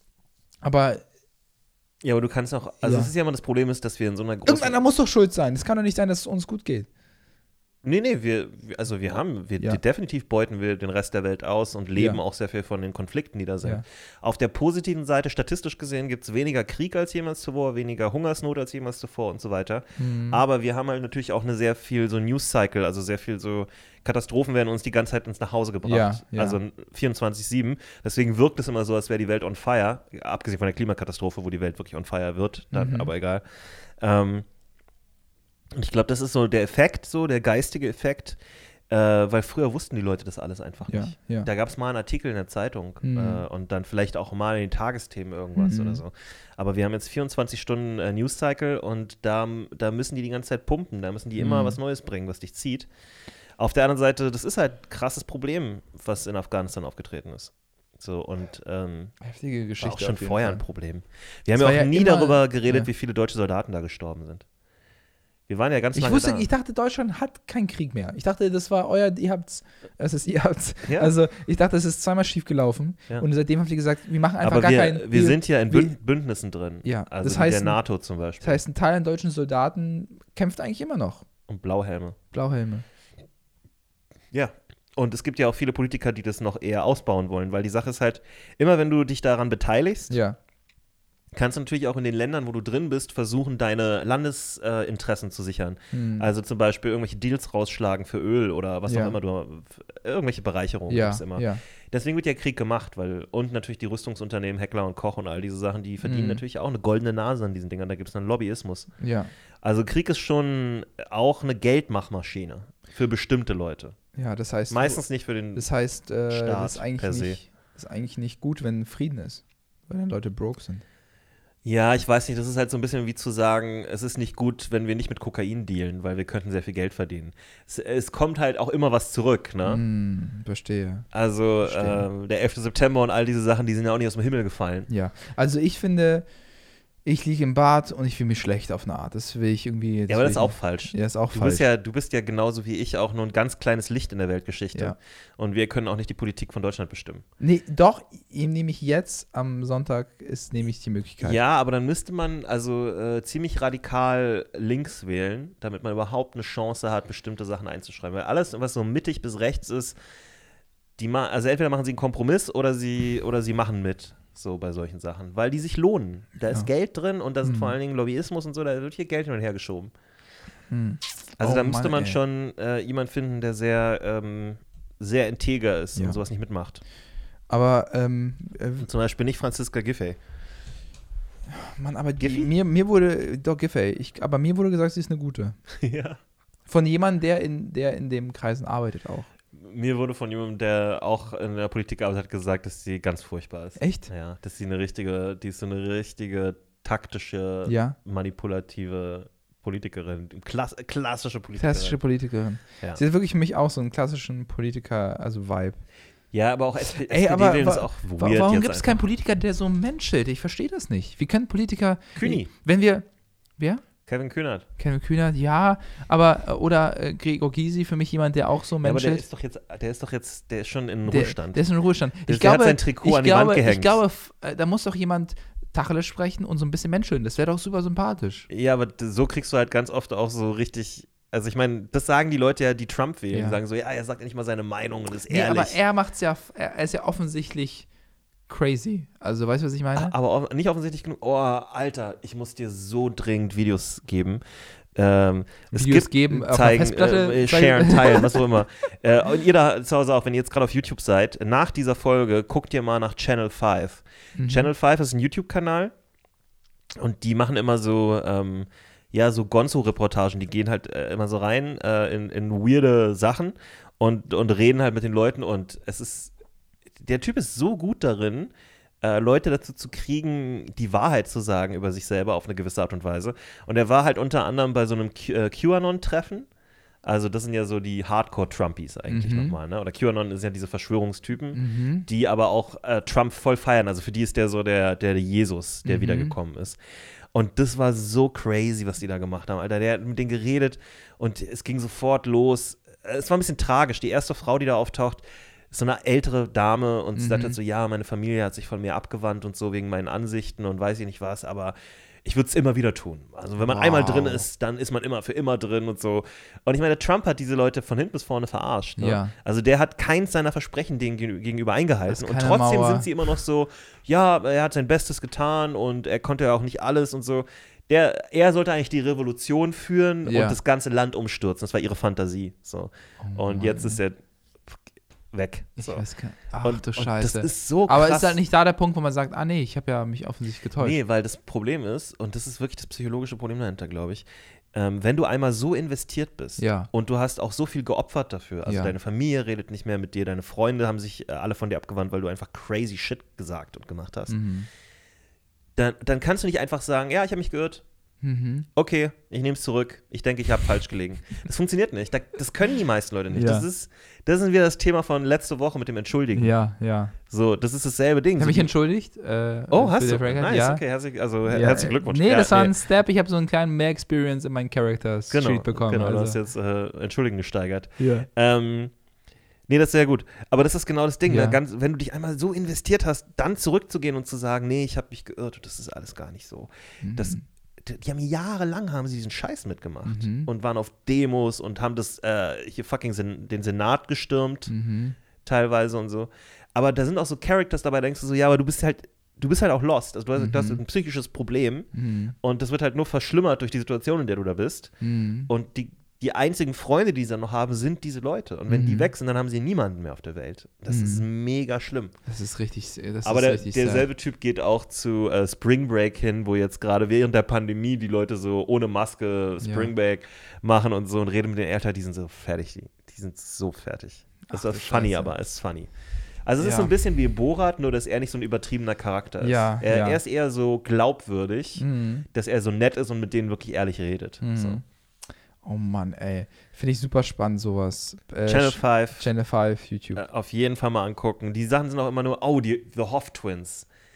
Aber Ja, aber du kannst auch, also Ja. das ist ja immer das Problem ist, dass wir in so einer großen... irgendeiner muss doch schuld sein. Es kann doch nicht sein, dass es uns gut geht. Nee, nee, wir, wir- also wir haben, wir Ja. definitiv beuten wir den Rest der Welt aus und leben Ja. auch sehr viel von den Konflikten, die da sind. Ja. Auf der positiven Seite, statistisch gesehen, gibt es weniger Krieg als jemals zuvor, weniger Hungersnot als jemals zuvor und so weiter. Mhm. Aber wir haben halt natürlich auch eine sehr viel so News-Cycle, also sehr viel so Katastrophen werden uns die ganze Zeit ins nach Hause gebracht. Ja, ja. Also vierundzwanzig sieben. Deswegen wirkt es immer so, als wäre die Welt on fire. Abgesehen von der Klimakatastrophe, wo die Welt wirklich on fire wird, dann Mhm. aber egal. Ähm, und ich glaube, das ist so der Effekt, so der geistige Effekt, äh, weil früher wussten die Leute das alles einfach Ja, nicht. ja. Da gab es mal einen Artikel in der Zeitung Mhm. äh, und dann vielleicht auch mal in den Tagesthemen irgendwas Mhm. oder so. Aber wir haben jetzt vierundzwanzig Stunden äh, News-Cycle und da, da müssen die die ganze Zeit pumpen, da müssen die immer Mhm. was Neues bringen, was dich zieht. Auf der anderen Seite, das ist halt ein krasses Problem, was in Afghanistan aufgetreten ist. So, und ähm, Heftige war Geschichte. auch schon auf jeden vorher Fall. ein Problem. Wir haben Es ja war auch ja nie immer- darüber geredet, ja. wie viele deutsche Soldaten da gestorben sind. Wir waren ja ganz Ich lange wusste, da. ich dachte, Deutschland hat keinen Krieg mehr. Ich dachte, das war euer, ihr habt's, es ist, ihr habt's. Ja. Also, ich dachte, es ist zweimal schief gelaufen. Ja. Und seitdem habt ihr gesagt, wir machen einfach Aber gar wir, keinen. wir sind ja in wir- Bünd Bündnissen drin. Ja, Also das mit heißt, der NATO zum Beispiel. Das heißt, ein Teil an deutschen Soldaten kämpft eigentlich immer noch. Und Blauhelme. Blauhelme. Ja. Und es gibt ja auch viele Politiker, die das noch eher ausbauen wollen, weil die Sache ist halt, immer wenn du dich daran beteiligst, Ja. kannst du natürlich auch in den Ländern, wo du drin bist, versuchen, deine Landesinteressen äh, Interessen zu sichern. Hm. Also zum Beispiel irgendwelche Deals rausschlagen für Öl oder was Ja. auch immer du, irgendwelche Bereicherungen ja, gibt's immer. ja. Deswegen wird ja Krieg gemacht, weil, und natürlich die Rüstungsunternehmen, Heckler und Koch und all diese Sachen, die verdienen Mhm. natürlich auch eine goldene Nase an diesen Dingern, da gibt es dann Lobbyismus. Ja. Also Krieg ist schon auch eine Geldmachmaschine für bestimmte Leute. Ja, das heißt. Meistens nicht für den Das heißt, äh, Staat das, ist eigentlich per se. nicht, das ist eigentlich nicht gut, wenn Frieden ist. Weil dann Leute broke sind. Ja, ich weiß nicht, das ist halt so ein bisschen wie zu sagen, es ist nicht gut, wenn wir nicht mit Kokain dealen, weil wir könnten sehr viel Geld verdienen. Es, es kommt halt auch immer was zurück, ne? Hm, verstehe. Also Verstehe. ähm, der elfte September und all diese Sachen, die sind ja auch nicht aus dem Himmel gefallen. Ja, also ich finde, ich liege im Bad und ich fühle mich schlecht auf eine Art. Das will ich irgendwie. Ja, aber das ist auch falsch. Ja, ist auch du falsch. Bist ja, du bist ja genauso wie ich auch nur ein ganz kleines Licht in der Weltgeschichte. Ja. Und wir können auch nicht die Politik von Deutschland bestimmen. Nee, doch, ihm nehme ich jetzt am Sonntag ist nehme ich die Möglichkeit. Ja, aber dann müsste man also äh, ziemlich radikal links wählen, damit man überhaupt eine Chance hat, bestimmte Sachen einzuschreiben. Weil alles, was so mittig bis rechts ist, die ma- also entweder machen sie einen Kompromiss oder sie, oder sie machen mit. So bei solchen Sachen, weil die sich lohnen. Da Ja. ist Geld drin und da sind Mhm. vor allen Dingen Lobbyismus und so, da wird hier Geld hin und her geschoben. Hm. Also Oh da müsste Mann, man ey. schon äh, jemanden finden, der sehr, ähm, sehr integer ist Ja. und sowas nicht mitmacht. Aber, ähm, äh, Zum Beispiel nicht Franziska Giffey. Mann, aber die, Giffey? mir, mir wurde, doch Giffey, ich, aber mir wurde gesagt, sie ist eine gute. Ja. Von jemandem, der in, der in dem Kreisen arbeitet auch. Mir wurde von jemandem, der auch in der Politik arbeitet, hat gesagt, dass sie ganz furchtbar ist. Echt? Ja, dass sie eine richtige, die ist so eine richtige taktische, Ja. manipulative Politikerin, Klass, klassische Politikerin. Klassische Politikerin. Ja. Sie hat wirklich für mich auch so einen klassischen Politiker, also Vibe. Ja, aber auch S P D Ey, aber wählen wa- ist auch wa- weird warum jetzt gibt es einfach. keinen Politiker, der so menschelt? Ich verstehe das nicht. Wie können Politiker. Kühni. Wenn wir. Wer? Kevin Kühnert. Kevin Kühnert, ja, aber. Oder äh, Gregor Gysi, für mich jemand, der auch so Ja, aber der menschelt. ist doch jetzt, der ist doch jetzt, der ist schon in der, Ruhestand. Der ist in Ruhestand. Der- Ich der hat glaube, sein Trikot ich an die glaube, Wand gehängt. Ich glaube, f- äh, da muss doch jemand Tacheles sprechen und so ein bisschen menscheln. Das wäre doch super sympathisch. Ja, aber d- so kriegst du halt ganz oft auch so richtig, also ich meine, das sagen die Leute ja, die Trump wählen. Ja. Die sagen so, ja, er sagt ja nicht mal seine Meinung und ist Nee, ehrlich. aber er macht's ja, er er ist ja offensichtlich crazy. Also, weißt du, was ich meine? aber off- nicht offensichtlich genug. Oh, Alter, ich muss dir so dringend Videos geben. Ähm, es Videos gibt, geben, auf einer zeigen, Festplatte äh, zeigen. sharen, teilen, was auch immer. äh, und ihr da zu Hause auch, wenn ihr jetzt gerade auf YouTube seid, nach dieser Folge guckt ihr mal nach Channel fünf. Mhm. Channel fünf ist ein YouTube-Kanal und die machen immer so, ähm, ja, so Gonzo-Reportagen. Die gehen halt äh, immer so rein äh, in, in weirde Sachen und, und reden halt mit den Leuten und es ist, der Typ ist so gut darin, äh, Leute dazu zu kriegen, die Wahrheit zu sagen über sich selber auf eine gewisse Art und Weise. Und er war halt unter anderem bei so einem Q- äh, QAnon-Treffen. Also das sind ja so die Hardcore-Trumpies eigentlich Mhm. nochmal, ne? Oder QAnon ist ja diese Verschwörungstypen, Mhm. die aber auch äh, Trump voll feiern. Also für die ist der so der, der Jesus, der Mhm. wiedergekommen ist. Und das war so crazy, was die da gemacht haben, Alter. Der hat mit denen geredet und es ging sofort los. Es war ein bisschen tragisch. Die erste Frau, die da auftaucht, ist so eine ältere Dame und sie Mhm. sagt halt so, ja, meine Familie hat sich von mir abgewandt und so wegen meinen Ansichten und weiß ich nicht was, aber ich würde es immer wieder tun. Also wenn man Wow. einmal drin ist, dann ist man immer für immer drin und so. Und ich meine, Trump hat diese Leute von hinten bis vorne verarscht. Ne? Ja. Also der hat keins seiner Versprechen denen gegen- gegenüber eingehalten. Das ist Und keine trotzdem Mauer. sind sie immer noch so, ja, er hat sein Bestes getan und er konnte ja auch nicht alles und so. Der, er sollte eigentlich die Revolution führen Ja. und das ganze Land umstürzen. Das war ihre Fantasie. So. Oh und Mann. jetzt ist er weg. Ich So. weiß gar Ach Und- du und Scheiße. Das ist so krass. Aber ist halt nicht da der Punkt, wo man sagt, ah nee, ich habe ja mich offensichtlich getäuscht. Nee, weil das Problem ist, und das ist wirklich das psychologische Problem dahinter, glaube ich, ähm, wenn du einmal so investiert bist Ja. und du hast auch so viel geopfert dafür, also Ja. deine Familie redet nicht mehr mit dir, deine Freunde haben sich äh, alle von dir abgewandt, weil du einfach crazy shit gesagt und gemacht hast, Mhm. dann, dann kannst du nicht einfach sagen, ja, ich habe mich geirrt, Mhm. okay, ich nehme es zurück, ich denke, ich habe falsch gelegen. Das funktioniert nicht, da, das können die meisten Leute nicht. Ja. Das ist, das ist wieder das Thema von letzte Woche mit dem Entschuldigen. Ja, ja. So, das ist dasselbe Ding. Ich habe So, mich entschuldigt. Äh, oh, für hast die du? Frage. Nice, ja. okay, herzlich, also her- Ja, herzlichen Glückwunsch. Nee, Ja, das war nee. ein Step. Ich habe so einen kleinen mehr Experience in meinen Character Street Genau, bekommen. genau, du also. hast jetzt äh, Entschuldigen gesteigert. Ja. Ähm, nee, das ist sehr gut. Aber das ist genau das Ding. Ja. Ne? Ganz, wenn du dich einmal so investiert hast, dann zurückzugehen und zu sagen, nee, ich habe mich geirrt, das ist alles gar nicht so. Das, Mhm. die, die haben jahrelang haben sie diesen Scheiß mitgemacht Mhm. und waren auf Demos und haben das äh, hier fucking Sen den Senat gestürmt, Mhm. teilweise und so. Aber da sind auch so Characters dabei, da denkst du so, ja, aber du bist halt, du bist halt auch lost. Also du hast, du hast Mhm. ein psychisches Problem Mhm. und das wird halt nur verschlimmert durch die Situation, in der du da bist. Mhm. Und die, die einzigen Freunde, die sie dann noch haben, sind diese Leute. Und wenn Mhm. die weg sind, dann haben sie niemanden mehr auf der Welt. Das Mhm. ist mega schlimm. Das ist richtig. Das Aber ist der, richtig derselbe Typ geht auch zu äh, Spring Break hin, wo jetzt gerade während der Pandemie die Leute so ohne Maske Spring Ja. Break machen und so und reden mit den Eltern, die sind so fertig. Die, die sind so fertig. Das Ach ist du funny, Scheiße. aber es ist funny. Also es ist Ja. so ein bisschen wie Borat, nur dass er nicht so ein übertriebener Charakter ist. Ja, er, ja. er ist eher so glaubwürdig, Mhm. dass er so nett ist und mit denen wirklich ehrlich redet. Mhm. So. Oh Mann, ey. Finde ich super spannend, sowas. Äh, Channel Sch- fünf. Channel fünf, YouTube. Äh, auf jeden Fall mal angucken. Die Sachen sind auch immer nur, oh, die The Hoff Twins.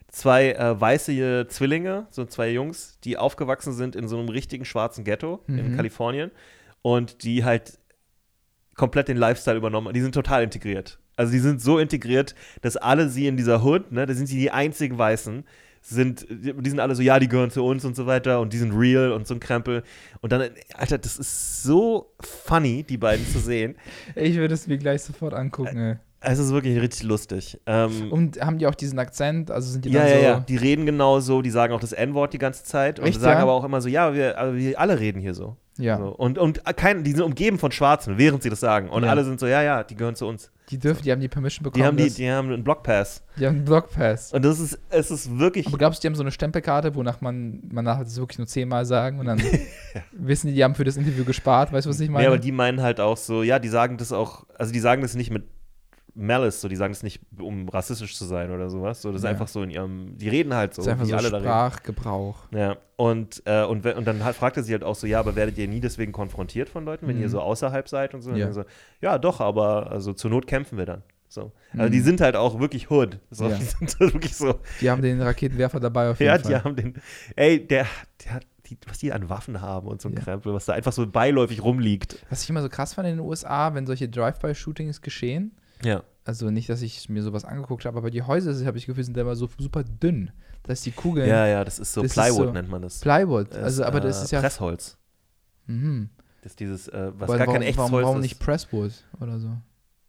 zwei äh, weiße Zwillinge, so zwei Jungs, die aufgewachsen sind in so einem richtigen schwarzen Ghetto Mhm. in Kalifornien und die halt komplett den Lifestyle übernommen haben. Die sind total integriert. Also die sind so integriert, dass alle sie in dieser Hood, ne, da sind sie die einzigen Weißen, sind, die sind alle so, ja, die gehören zu uns und so weiter und die sind real und so ein Krempel. Und dann, Alter, das ist so funny, die beiden zu sehen. Ich würde es mir gleich sofort angucken, ey. Es ist wirklich richtig lustig. Ähm, Und haben die auch diesen Akzent? Also sind die ja, dann ja, so. ja, die reden genauso, die sagen auch das En-Wort die ganze Zeit und Echt, sagen ja? aber auch immer so, ja, wir, aber wir alle reden hier so. Ja. So. Und, und kein, die sind umgeben von Schwarzen, während sie das sagen. Und Ja. alle sind so, ja, ja, die gehören zu uns. Die dürfen, die haben die Permission bekommen. Die haben, die, dass- die haben einen Blockpass. die haben einen Blockpass. Und das ist, es ist wirklich. Aber glaubst du, die haben so eine Stempelkarte, wonach man, man darf das wirklich nur zehnmal sagen und dann wissen die, die haben für das Interview gespart, weißt du, was ich meine? Ja, aber die meinen halt auch so, ja, die sagen das auch, also die sagen das nicht mit Malice, so, die sagen das nicht, um rassistisch zu sein oder sowas. So, das ist Ja. einfach so in ihrem, die reden halt so, das ist einfach wie so alle da reden. Sprachgebrauch. Ja, und, äh, und, we- und dann hat, fragt er sie halt auch so, ja, aber werdet ihr nie deswegen konfrontiert von Leuten, wenn Mhm. ihr so außerhalb seid und so? Und Ja. dann so, ja, doch, aber also zur Not kämpfen wir dann. So. Also Mhm. die sind halt auch wirklich Hood. So, Ja. Die sind halt wirklich so, Die haben den Raketenwerfer dabei auf jeden ja, Fall. die haben den, ey, der, der hat, die, was die an Waffen haben und so ein Ja. Krempel, was da einfach so beiläufig rumliegt. Was ich immer so krass fand in den U S A, wenn solche Drive-by-Shootings geschehen, Ja. also nicht, dass ich mir sowas angeguckt habe, aber die Häuser, habe ich das Gefühl, sind immer so super dünn, dass die Kugeln Ja, ja, das ist so Das ist Plywood, so nennt man das. Plywood, Das also aber das äh, ist ja Pressholz. mhm. Das ist dieses, äh, was Weil gar warum, kein echtes warum, Holz warum ist. nicht Presswood oder so?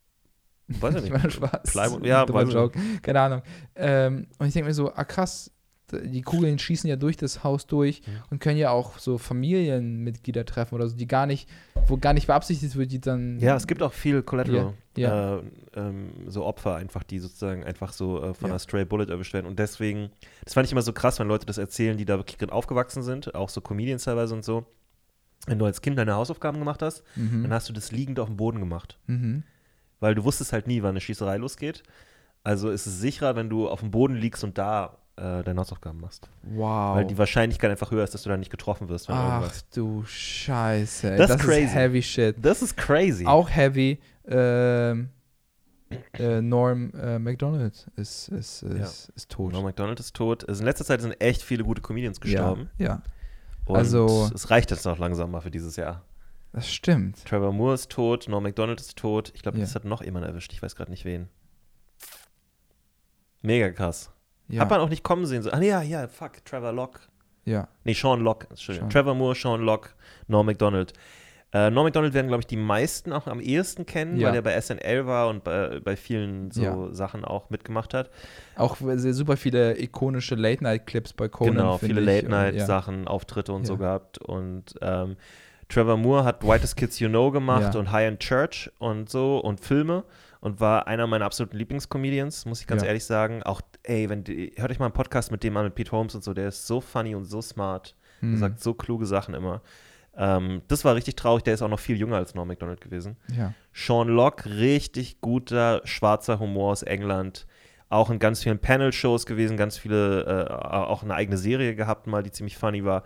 Weiß ich Ich nicht. meine Spaß. Plywood, ja, Dummer weiß ich Joke. Keine Ahnung. Ähm, und ich denke mir so, ah krass, die Kugeln schießen ja durch das Haus durch Mhm. und können ja auch so Familienmitglieder treffen oder so, die gar nicht, wo gar nicht beabsichtigt wird, die dann. Ja, es gibt auch viel Collateral. Ja, Äh, ähm, so Opfer einfach, die sozusagen einfach so äh, von Ja. einer Stray Bullet erwischt werden. Und deswegen, das fand ich immer so krass, wenn Leute das erzählen, die da wirklich drin aufgewachsen sind, auch so Comedians teilweise und so. Wenn du als Kind deine Hausaufgaben gemacht hast, Mhm. dann hast du das liegend auf dem Boden gemacht. Mhm. Weil du wusstest halt nie, wann eine Schießerei losgeht. Also ist es sicherer, wenn du auf dem Boden liegst und da äh, deine Hausaufgaben machst. Wow. Weil die Wahrscheinlichkeit einfach höher ist, dass du da nicht getroffen wirst. Von Ach irgendwas. du Scheiße. ey. Das Das, ist crazy. ist heavy shit. Das ist crazy. Auch heavy. Ähm, äh, Norm äh, MacDonald ist, ist, ist, ist tot. Norm MacDonald ist tot. Also in letzter Zeit sind echt viele gute Comedians gestorben. Ja, ja, Und also- es reicht jetzt noch langsam mal für dieses Jahr. das stimmt. Trevor Moore ist tot, Norm MacDonald ist tot. Ich glaube, Ja. das hat noch jemand erwischt. Ich weiß gerade nicht wen. Mega krass. Ja, Hat man auch nicht kommen sehen. So, ah, ja, ja, fuck, Trevor Locke. ja. Nee, Sean Locke. Entschuldigung. Sean. Trevor Moore, Sean Locke, Norm MacDonald. Äh, Norm MacDonald werden, glaube ich, die meisten auch am ehesten kennen, Ja. weil er bei S N L war und bei, bei vielen so Ja. Sachen auch mitgemacht hat. Auch sehr, super viele ikonische Late-Night-Clips bei Conan. Genau, finde viele ich. Und, ja. Late-Night-Sachen, Auftritte und so Ja. gehabt. Und ähm, Trevor Moore hat Whitest Kids You Know gemacht Ja. und High End Church und so und Filme und war einer meiner absoluten Lieblingscomedians, muss ich ganz Ja. ehrlich sagen. Auch, ey, wenn die, hört euch mal einen Podcast mit dem an, mit Pete Holmes und so, der ist so funny und so smart. Hm. Der sagt so kluge Sachen immer. Ähm, das war richtig traurig, der ist auch noch viel jünger als Norm MacDonald gewesen. Ja. Sean Locke, richtig guter schwarzer Humor aus England. Auch in ganz vielen Panel-Shows gewesen, ganz viele, äh, auch eine eigene Serie gehabt mal, die ziemlich funny war.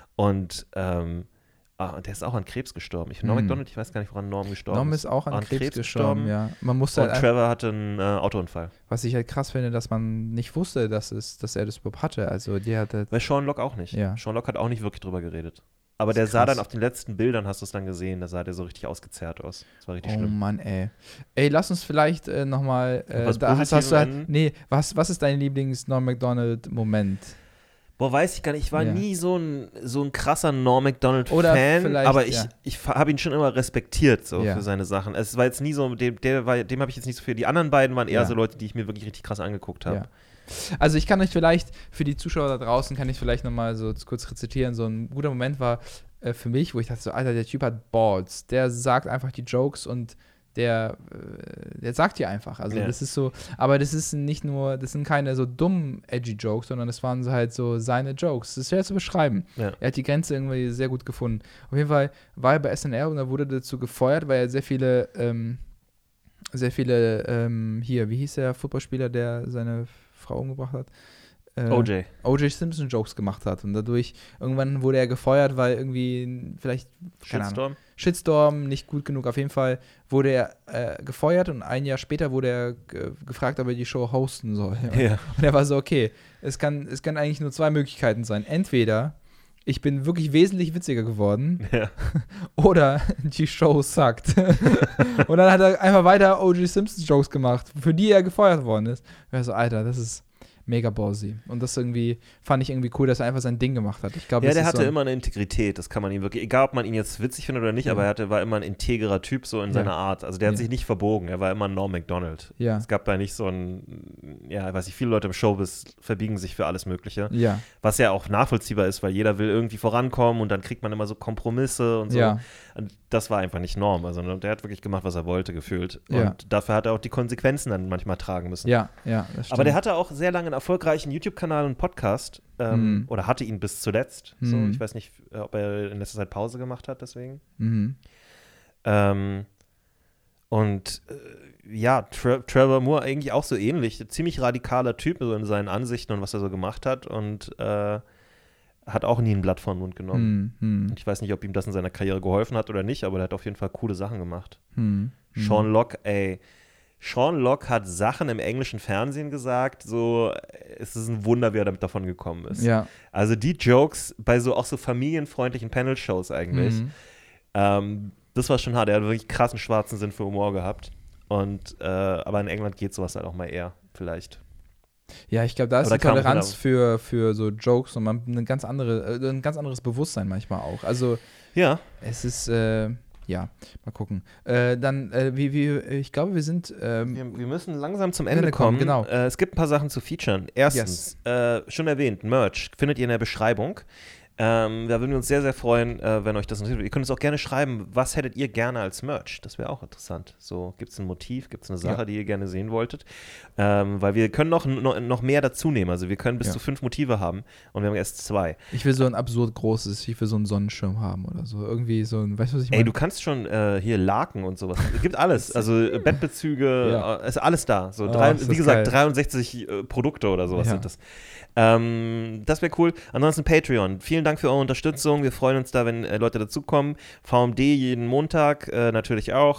Und ähm, ah, der ist auch an Krebs gestorben. Ich, Norm Hm. MacDonald, ich weiß gar nicht, woran Norm gestorben Norm ist. ist auch an, An Krebs, Krebs gestorben, gestorben. ja. Man musste Und halt, Trevor hatte einen äh, Autounfall. was ich halt krass finde, dass man nicht wusste, dass, es, dass er das überhaupt hatte. Also die hatte, Bei Sean Locke auch nicht. Ja. Sean Locke hat auch nicht wirklich drüber geredet. Aber Das der ist sah krass. dann auf den letzten Bildern, hast du es dann gesehen, da sah der so richtig ausgezerrt aus. Das war richtig oh schlimm. Mann, ey. Ey, lass uns vielleicht äh, nochmal, äh, Was da hast, hast du Positives halt, enden? nee, was, was ist dein Lieblings-Norm MacDonald-Moment? Boah, weiß ich gar nicht. Ich war Ja. nie so ein, so ein krasser Norm Oder MacDonald-Fan, vielleicht, aber ich, ja. ich habe ihn schon immer respektiert so Ja. für seine Sachen. Es war jetzt nie so, dem, der war, dem habe ich jetzt nicht so viel. Die anderen beiden waren eher Ja. so Leute, die ich mir wirklich richtig krass angeguckt habe. Ja. Also ich kann euch vielleicht, für die Zuschauer da draußen, kann ich vielleicht nochmal so kurz rezitieren. So ein guter Moment war äh, für mich, wo ich dachte so, Alter, der Typ hat Balls. Der sagt einfach die Jokes und der, äh, der sagt die einfach. Also Ja. das ist so, aber das ist nicht nur, das sind keine so dummen, edgy Jokes, sondern das waren so halt so seine Jokes. Das ist schwer zu beschreiben. Ja. Er hat die Grenze irgendwie sehr gut gefunden. Auf jeden Fall war er bei S N L und er wurde dazu gefeuert, weil er sehr viele, ähm, sehr viele, ähm, hier, wie hieß der Footballspieler, der seine Frau umgebracht hat? äh, O J. O J Simpson Jokes gemacht hat. Und dadurch, irgendwann wurde er gefeuert, weil irgendwie vielleicht, keine Ahnung, Shitstorm? Shitstorm, nicht gut genug. Auf jeden Fall wurde er äh, gefeuert und ein Jahr später wurde er ge- gefragt, ob er die Show hosten soll. Ja. Und er war so, okay, es kann, es kann eigentlich nur zwei Möglichkeiten sein. Entweder ich bin wirklich wesentlich witziger geworden Ja. oder die Show suckt. Und dann hat er einfach weiter O J Simpson Jokes gemacht, für die er gefeuert worden ist. Und er so, Alter, das ist mega ballsy. Und das irgendwie fand ich irgendwie cool, dass er einfach sein Ding gemacht hat. Ich glaube, Ja, das der ist hatte so ein, immer eine Integrität, das kann man ihm wirklich, egal ob man ihn jetzt witzig findet oder nicht, Ja. aber er hatte, war immer ein integrer Typ so in Ja. seiner Art. Also der hat Ja. sich nicht verbogen, er war immer Norm Macdonald. Ja. Es gab da nicht so ein, ja, weiß ich, viele Leute im Showbiz verbiegen sich für alles Mögliche, Ja, was ja auch nachvollziehbar ist, weil jeder will irgendwie vorankommen und dann kriegt man immer so Kompromisse und so. ja, Und das war einfach nicht Norm, also der hat wirklich gemacht, was er wollte, gefühlt. Ja. Und dafür hat er auch die Konsequenzen dann manchmal tragen müssen. ja, ja, das stimmt. Aber der hatte auch sehr lange einen erfolgreichen YouTube-Kanal und Podcast ähm, Mhm. oder hatte ihn bis zuletzt. So, Mhm. ich weiß nicht, ob er in letzter Zeit Pause gemacht hat, deswegen. Mhm. Ähm, und äh, ja, Tra- Trevor Moore eigentlich auch so ähnlich. Ziemlich radikaler Typ so in seinen Ansichten und was er so gemacht hat und äh, hat auch nie ein Blatt vor den Mund genommen. Mhm. Mhm. Und ich weiß nicht, ob ihm das in seiner Karriere geholfen hat oder nicht, aber der hat auf jeden Fall coole Sachen gemacht. Mhm. Sean Locke, ey. Sean Locke hat Sachen im englischen Fernsehen gesagt, so, es ist ein Wunder, wie er damit davon gekommen ist. Ja. Also die Jokes bei so auch so familienfreundlichen Panel-Shows eigentlich, Mhm. ähm, das war schon hart. Er hat wirklich krassen schwarzen Sinn für Humor gehabt. Und, äh, aber in England geht sowas halt auch mal eher, vielleicht. Ja, ich glaube, da ist Oder die kam Toleranz genau. für, für so Jokes und man eine ganz andere, äh, ein ganz anderes Bewusstsein manchmal auch. Also Ja, es ist, äh, ja, mal gucken. Äh, dann, äh, wie, wie, ich glaube, wir sind, ähm, wir, wir müssen langsam zum Ende Ende kommen, kommen. genau. Äh, es gibt ein paar Sachen zu featuren. Erstens, äh, schon erwähnt, Merch findet ihr in der Beschreibung. Ähm, da würden wir uns sehr, sehr freuen, äh, wenn euch das interessiert. Ihr könnt uns auch gerne schreiben, was hättet ihr gerne als Merch? Das wäre auch interessant. So, gibt es ein Motiv, gibt es eine Sache, Ja. die ihr gerne sehen wolltet? Ähm, weil wir können noch, noch, noch mehr dazu nehmen. Also wir können bis Ja. zu fünf Motive haben und wir haben erst zwei. ich will so ein absurd großes, ich will so einen Sonnenschirm haben oder so. Irgendwie so ein, weißt du, was ich meine? Ey, du kannst schon äh, hier Laken und sowas. Es gibt alles. Also äh, Bettbezüge, Ja. äh, ist alles da. So Oh, drei, ist das wie gesagt, geil. dreiundsechzig äh, Produkte oder sowas Ja. sind das. Ähm, das wäre cool. Ansonsten Patreon. Vielen Dank für eure Unterstützung. Wir freuen uns da, wenn äh, Leute dazukommen. V M D jeden Montag äh, natürlich auch.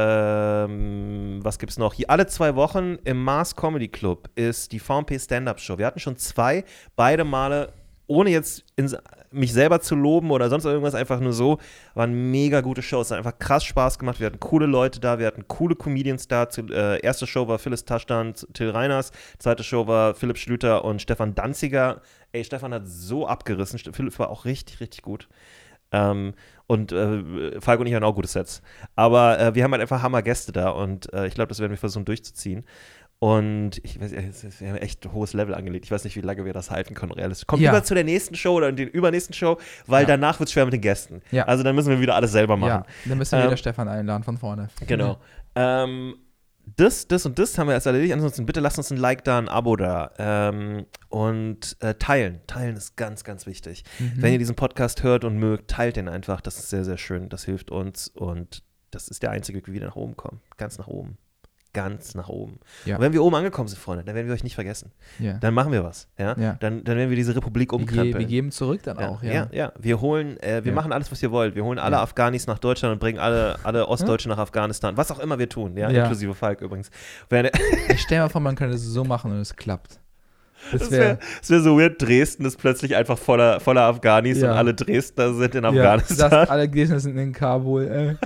Ähm, was gibt's noch? Hier alle zwei Wochen im Mars Comedy Club ist die V M P Stand-Up Show. Wir hatten schon zwei, beide Male, ohne jetzt ins, mich selber zu loben oder sonst irgendwas, einfach nur so, waren mega gute Shows. Es hat einfach krass Spaß gemacht. Wir hatten coole Leute da, wir hatten coole Comedians da. Zu, äh, erste Show war Phyllis Taschdan, Till Reiners. Zweite Show war Philipp Schlüter und Stefan Danziger. Ey, Stefan hat so abgerissen. Philipp war auch richtig, richtig gut. Ähm, und äh, Falk und ich hatten auch gute Sets. Aber äh, wir haben halt einfach Hammer-Gäste da und äh, ich glaube, das werden wir versuchen durchzuziehen. Und ich weiß, wir haben echt ein hohes Level angelegt. Ich weiß nicht, wie lange wir das halten können, realistisch. Kommt Ja. lieber zu der nächsten Show oder der übernächsten Show, weil Ja. danach wird es schwer mit den Gästen. Ja. Also dann müssen wir wieder alles selber machen. Ja, dann müssen wir Ähm, wieder Stefan einladen von vorne. Genau. Ähm, das, das und das haben wir erst erledigt. Ansonsten bitte lasst uns ein Like da, ein Abo da. Ähm, und äh, teilen. Teilen ist ganz, ganz wichtig. Mhm. Wenn ihr diesen Podcast hört und mögt, teilt den einfach. Das ist sehr, sehr schön. Das hilft uns. Und das ist der einzige Weg, wie wir wieder nach oben kommen. Ganz nach oben. Ganz nach oben. Ja. Und wenn wir oben angekommen sind, Freunde, dann werden wir euch nicht vergessen. Ja. Dann machen wir was. Ja? Ja. Dann, dann werden wir diese Republik Wir, ge umkrempeln. wir geben zurück dann Ja, auch, ja. ja. ja, Wir holen, äh, wir Ja. machen alles, was ihr wollt. Wir holen alle Ja. Afghanis nach Deutschland und bringen alle, alle Ostdeutschen nach Afghanistan. Was auch immer wir tun, ja, Ja. inklusive Falk übrigens. Wenn, Ich stell mir vor, man könnte es so machen und es klappt. Das das wäre wäre wär so weird. Dresden ist plötzlich einfach voller, voller Afghanis Ja. und alle Dresdner sind in ja, Afghanistan. das, alle Gegner sind in Kabul. Äh.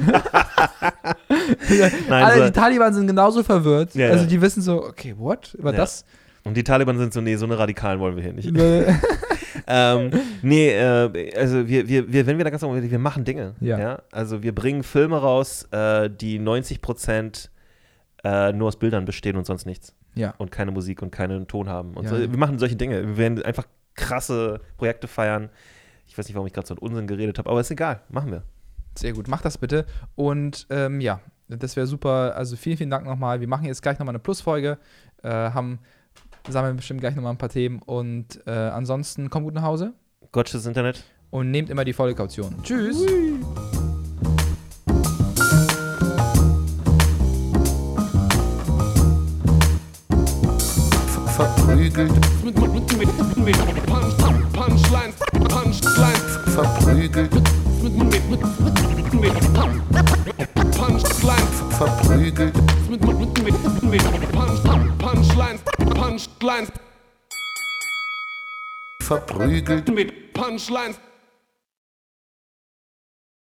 Nein, alle, so, die Taliban sind genauso verwirrt. Ja, also ja. die wissen so, okay, what? War Ja. das? und die Taliban sind so, nee, so eine Radikalen wollen wir hier nicht. Äh, ähm, nee, äh, also wir, wir, wir, wenn wir da ganz normal, wir machen Dinge. Ja. Ja. Also wir bringen Filme raus, äh, die neunzig Prozent äh, nur aus Bildern bestehen und sonst nichts. ja. Und keine Musik und keinen Ton haben. Und Ja. so, wir machen solche Dinge. Wir werden einfach krasse Projekte feiern. Ich weiß nicht, warum ich gerade so einen Unsinn geredet habe, aber ist egal. Machen wir. Sehr gut, mach das bitte. Und ähm, ja, das wäre super. Also vielen, vielen Dank nochmal. Wir machen jetzt gleich nochmal eine Plusfolge. Äh, haben, sammeln bestimmt gleich nochmal ein paar Themen. Und äh, ansonsten kommt gut nach Hause Gottschalks Internet. und nehmt immer die volle Kaution. Tschüss. verprügelt. mit, mit, mit, mit mit Punch, Punchlines, Punchlines, verprügelt, mit mit mit mit Punchlines, verprügelt, mit mit mit mit Punch, Punchlines, Punchlines, verprügelt. mit Punchlines.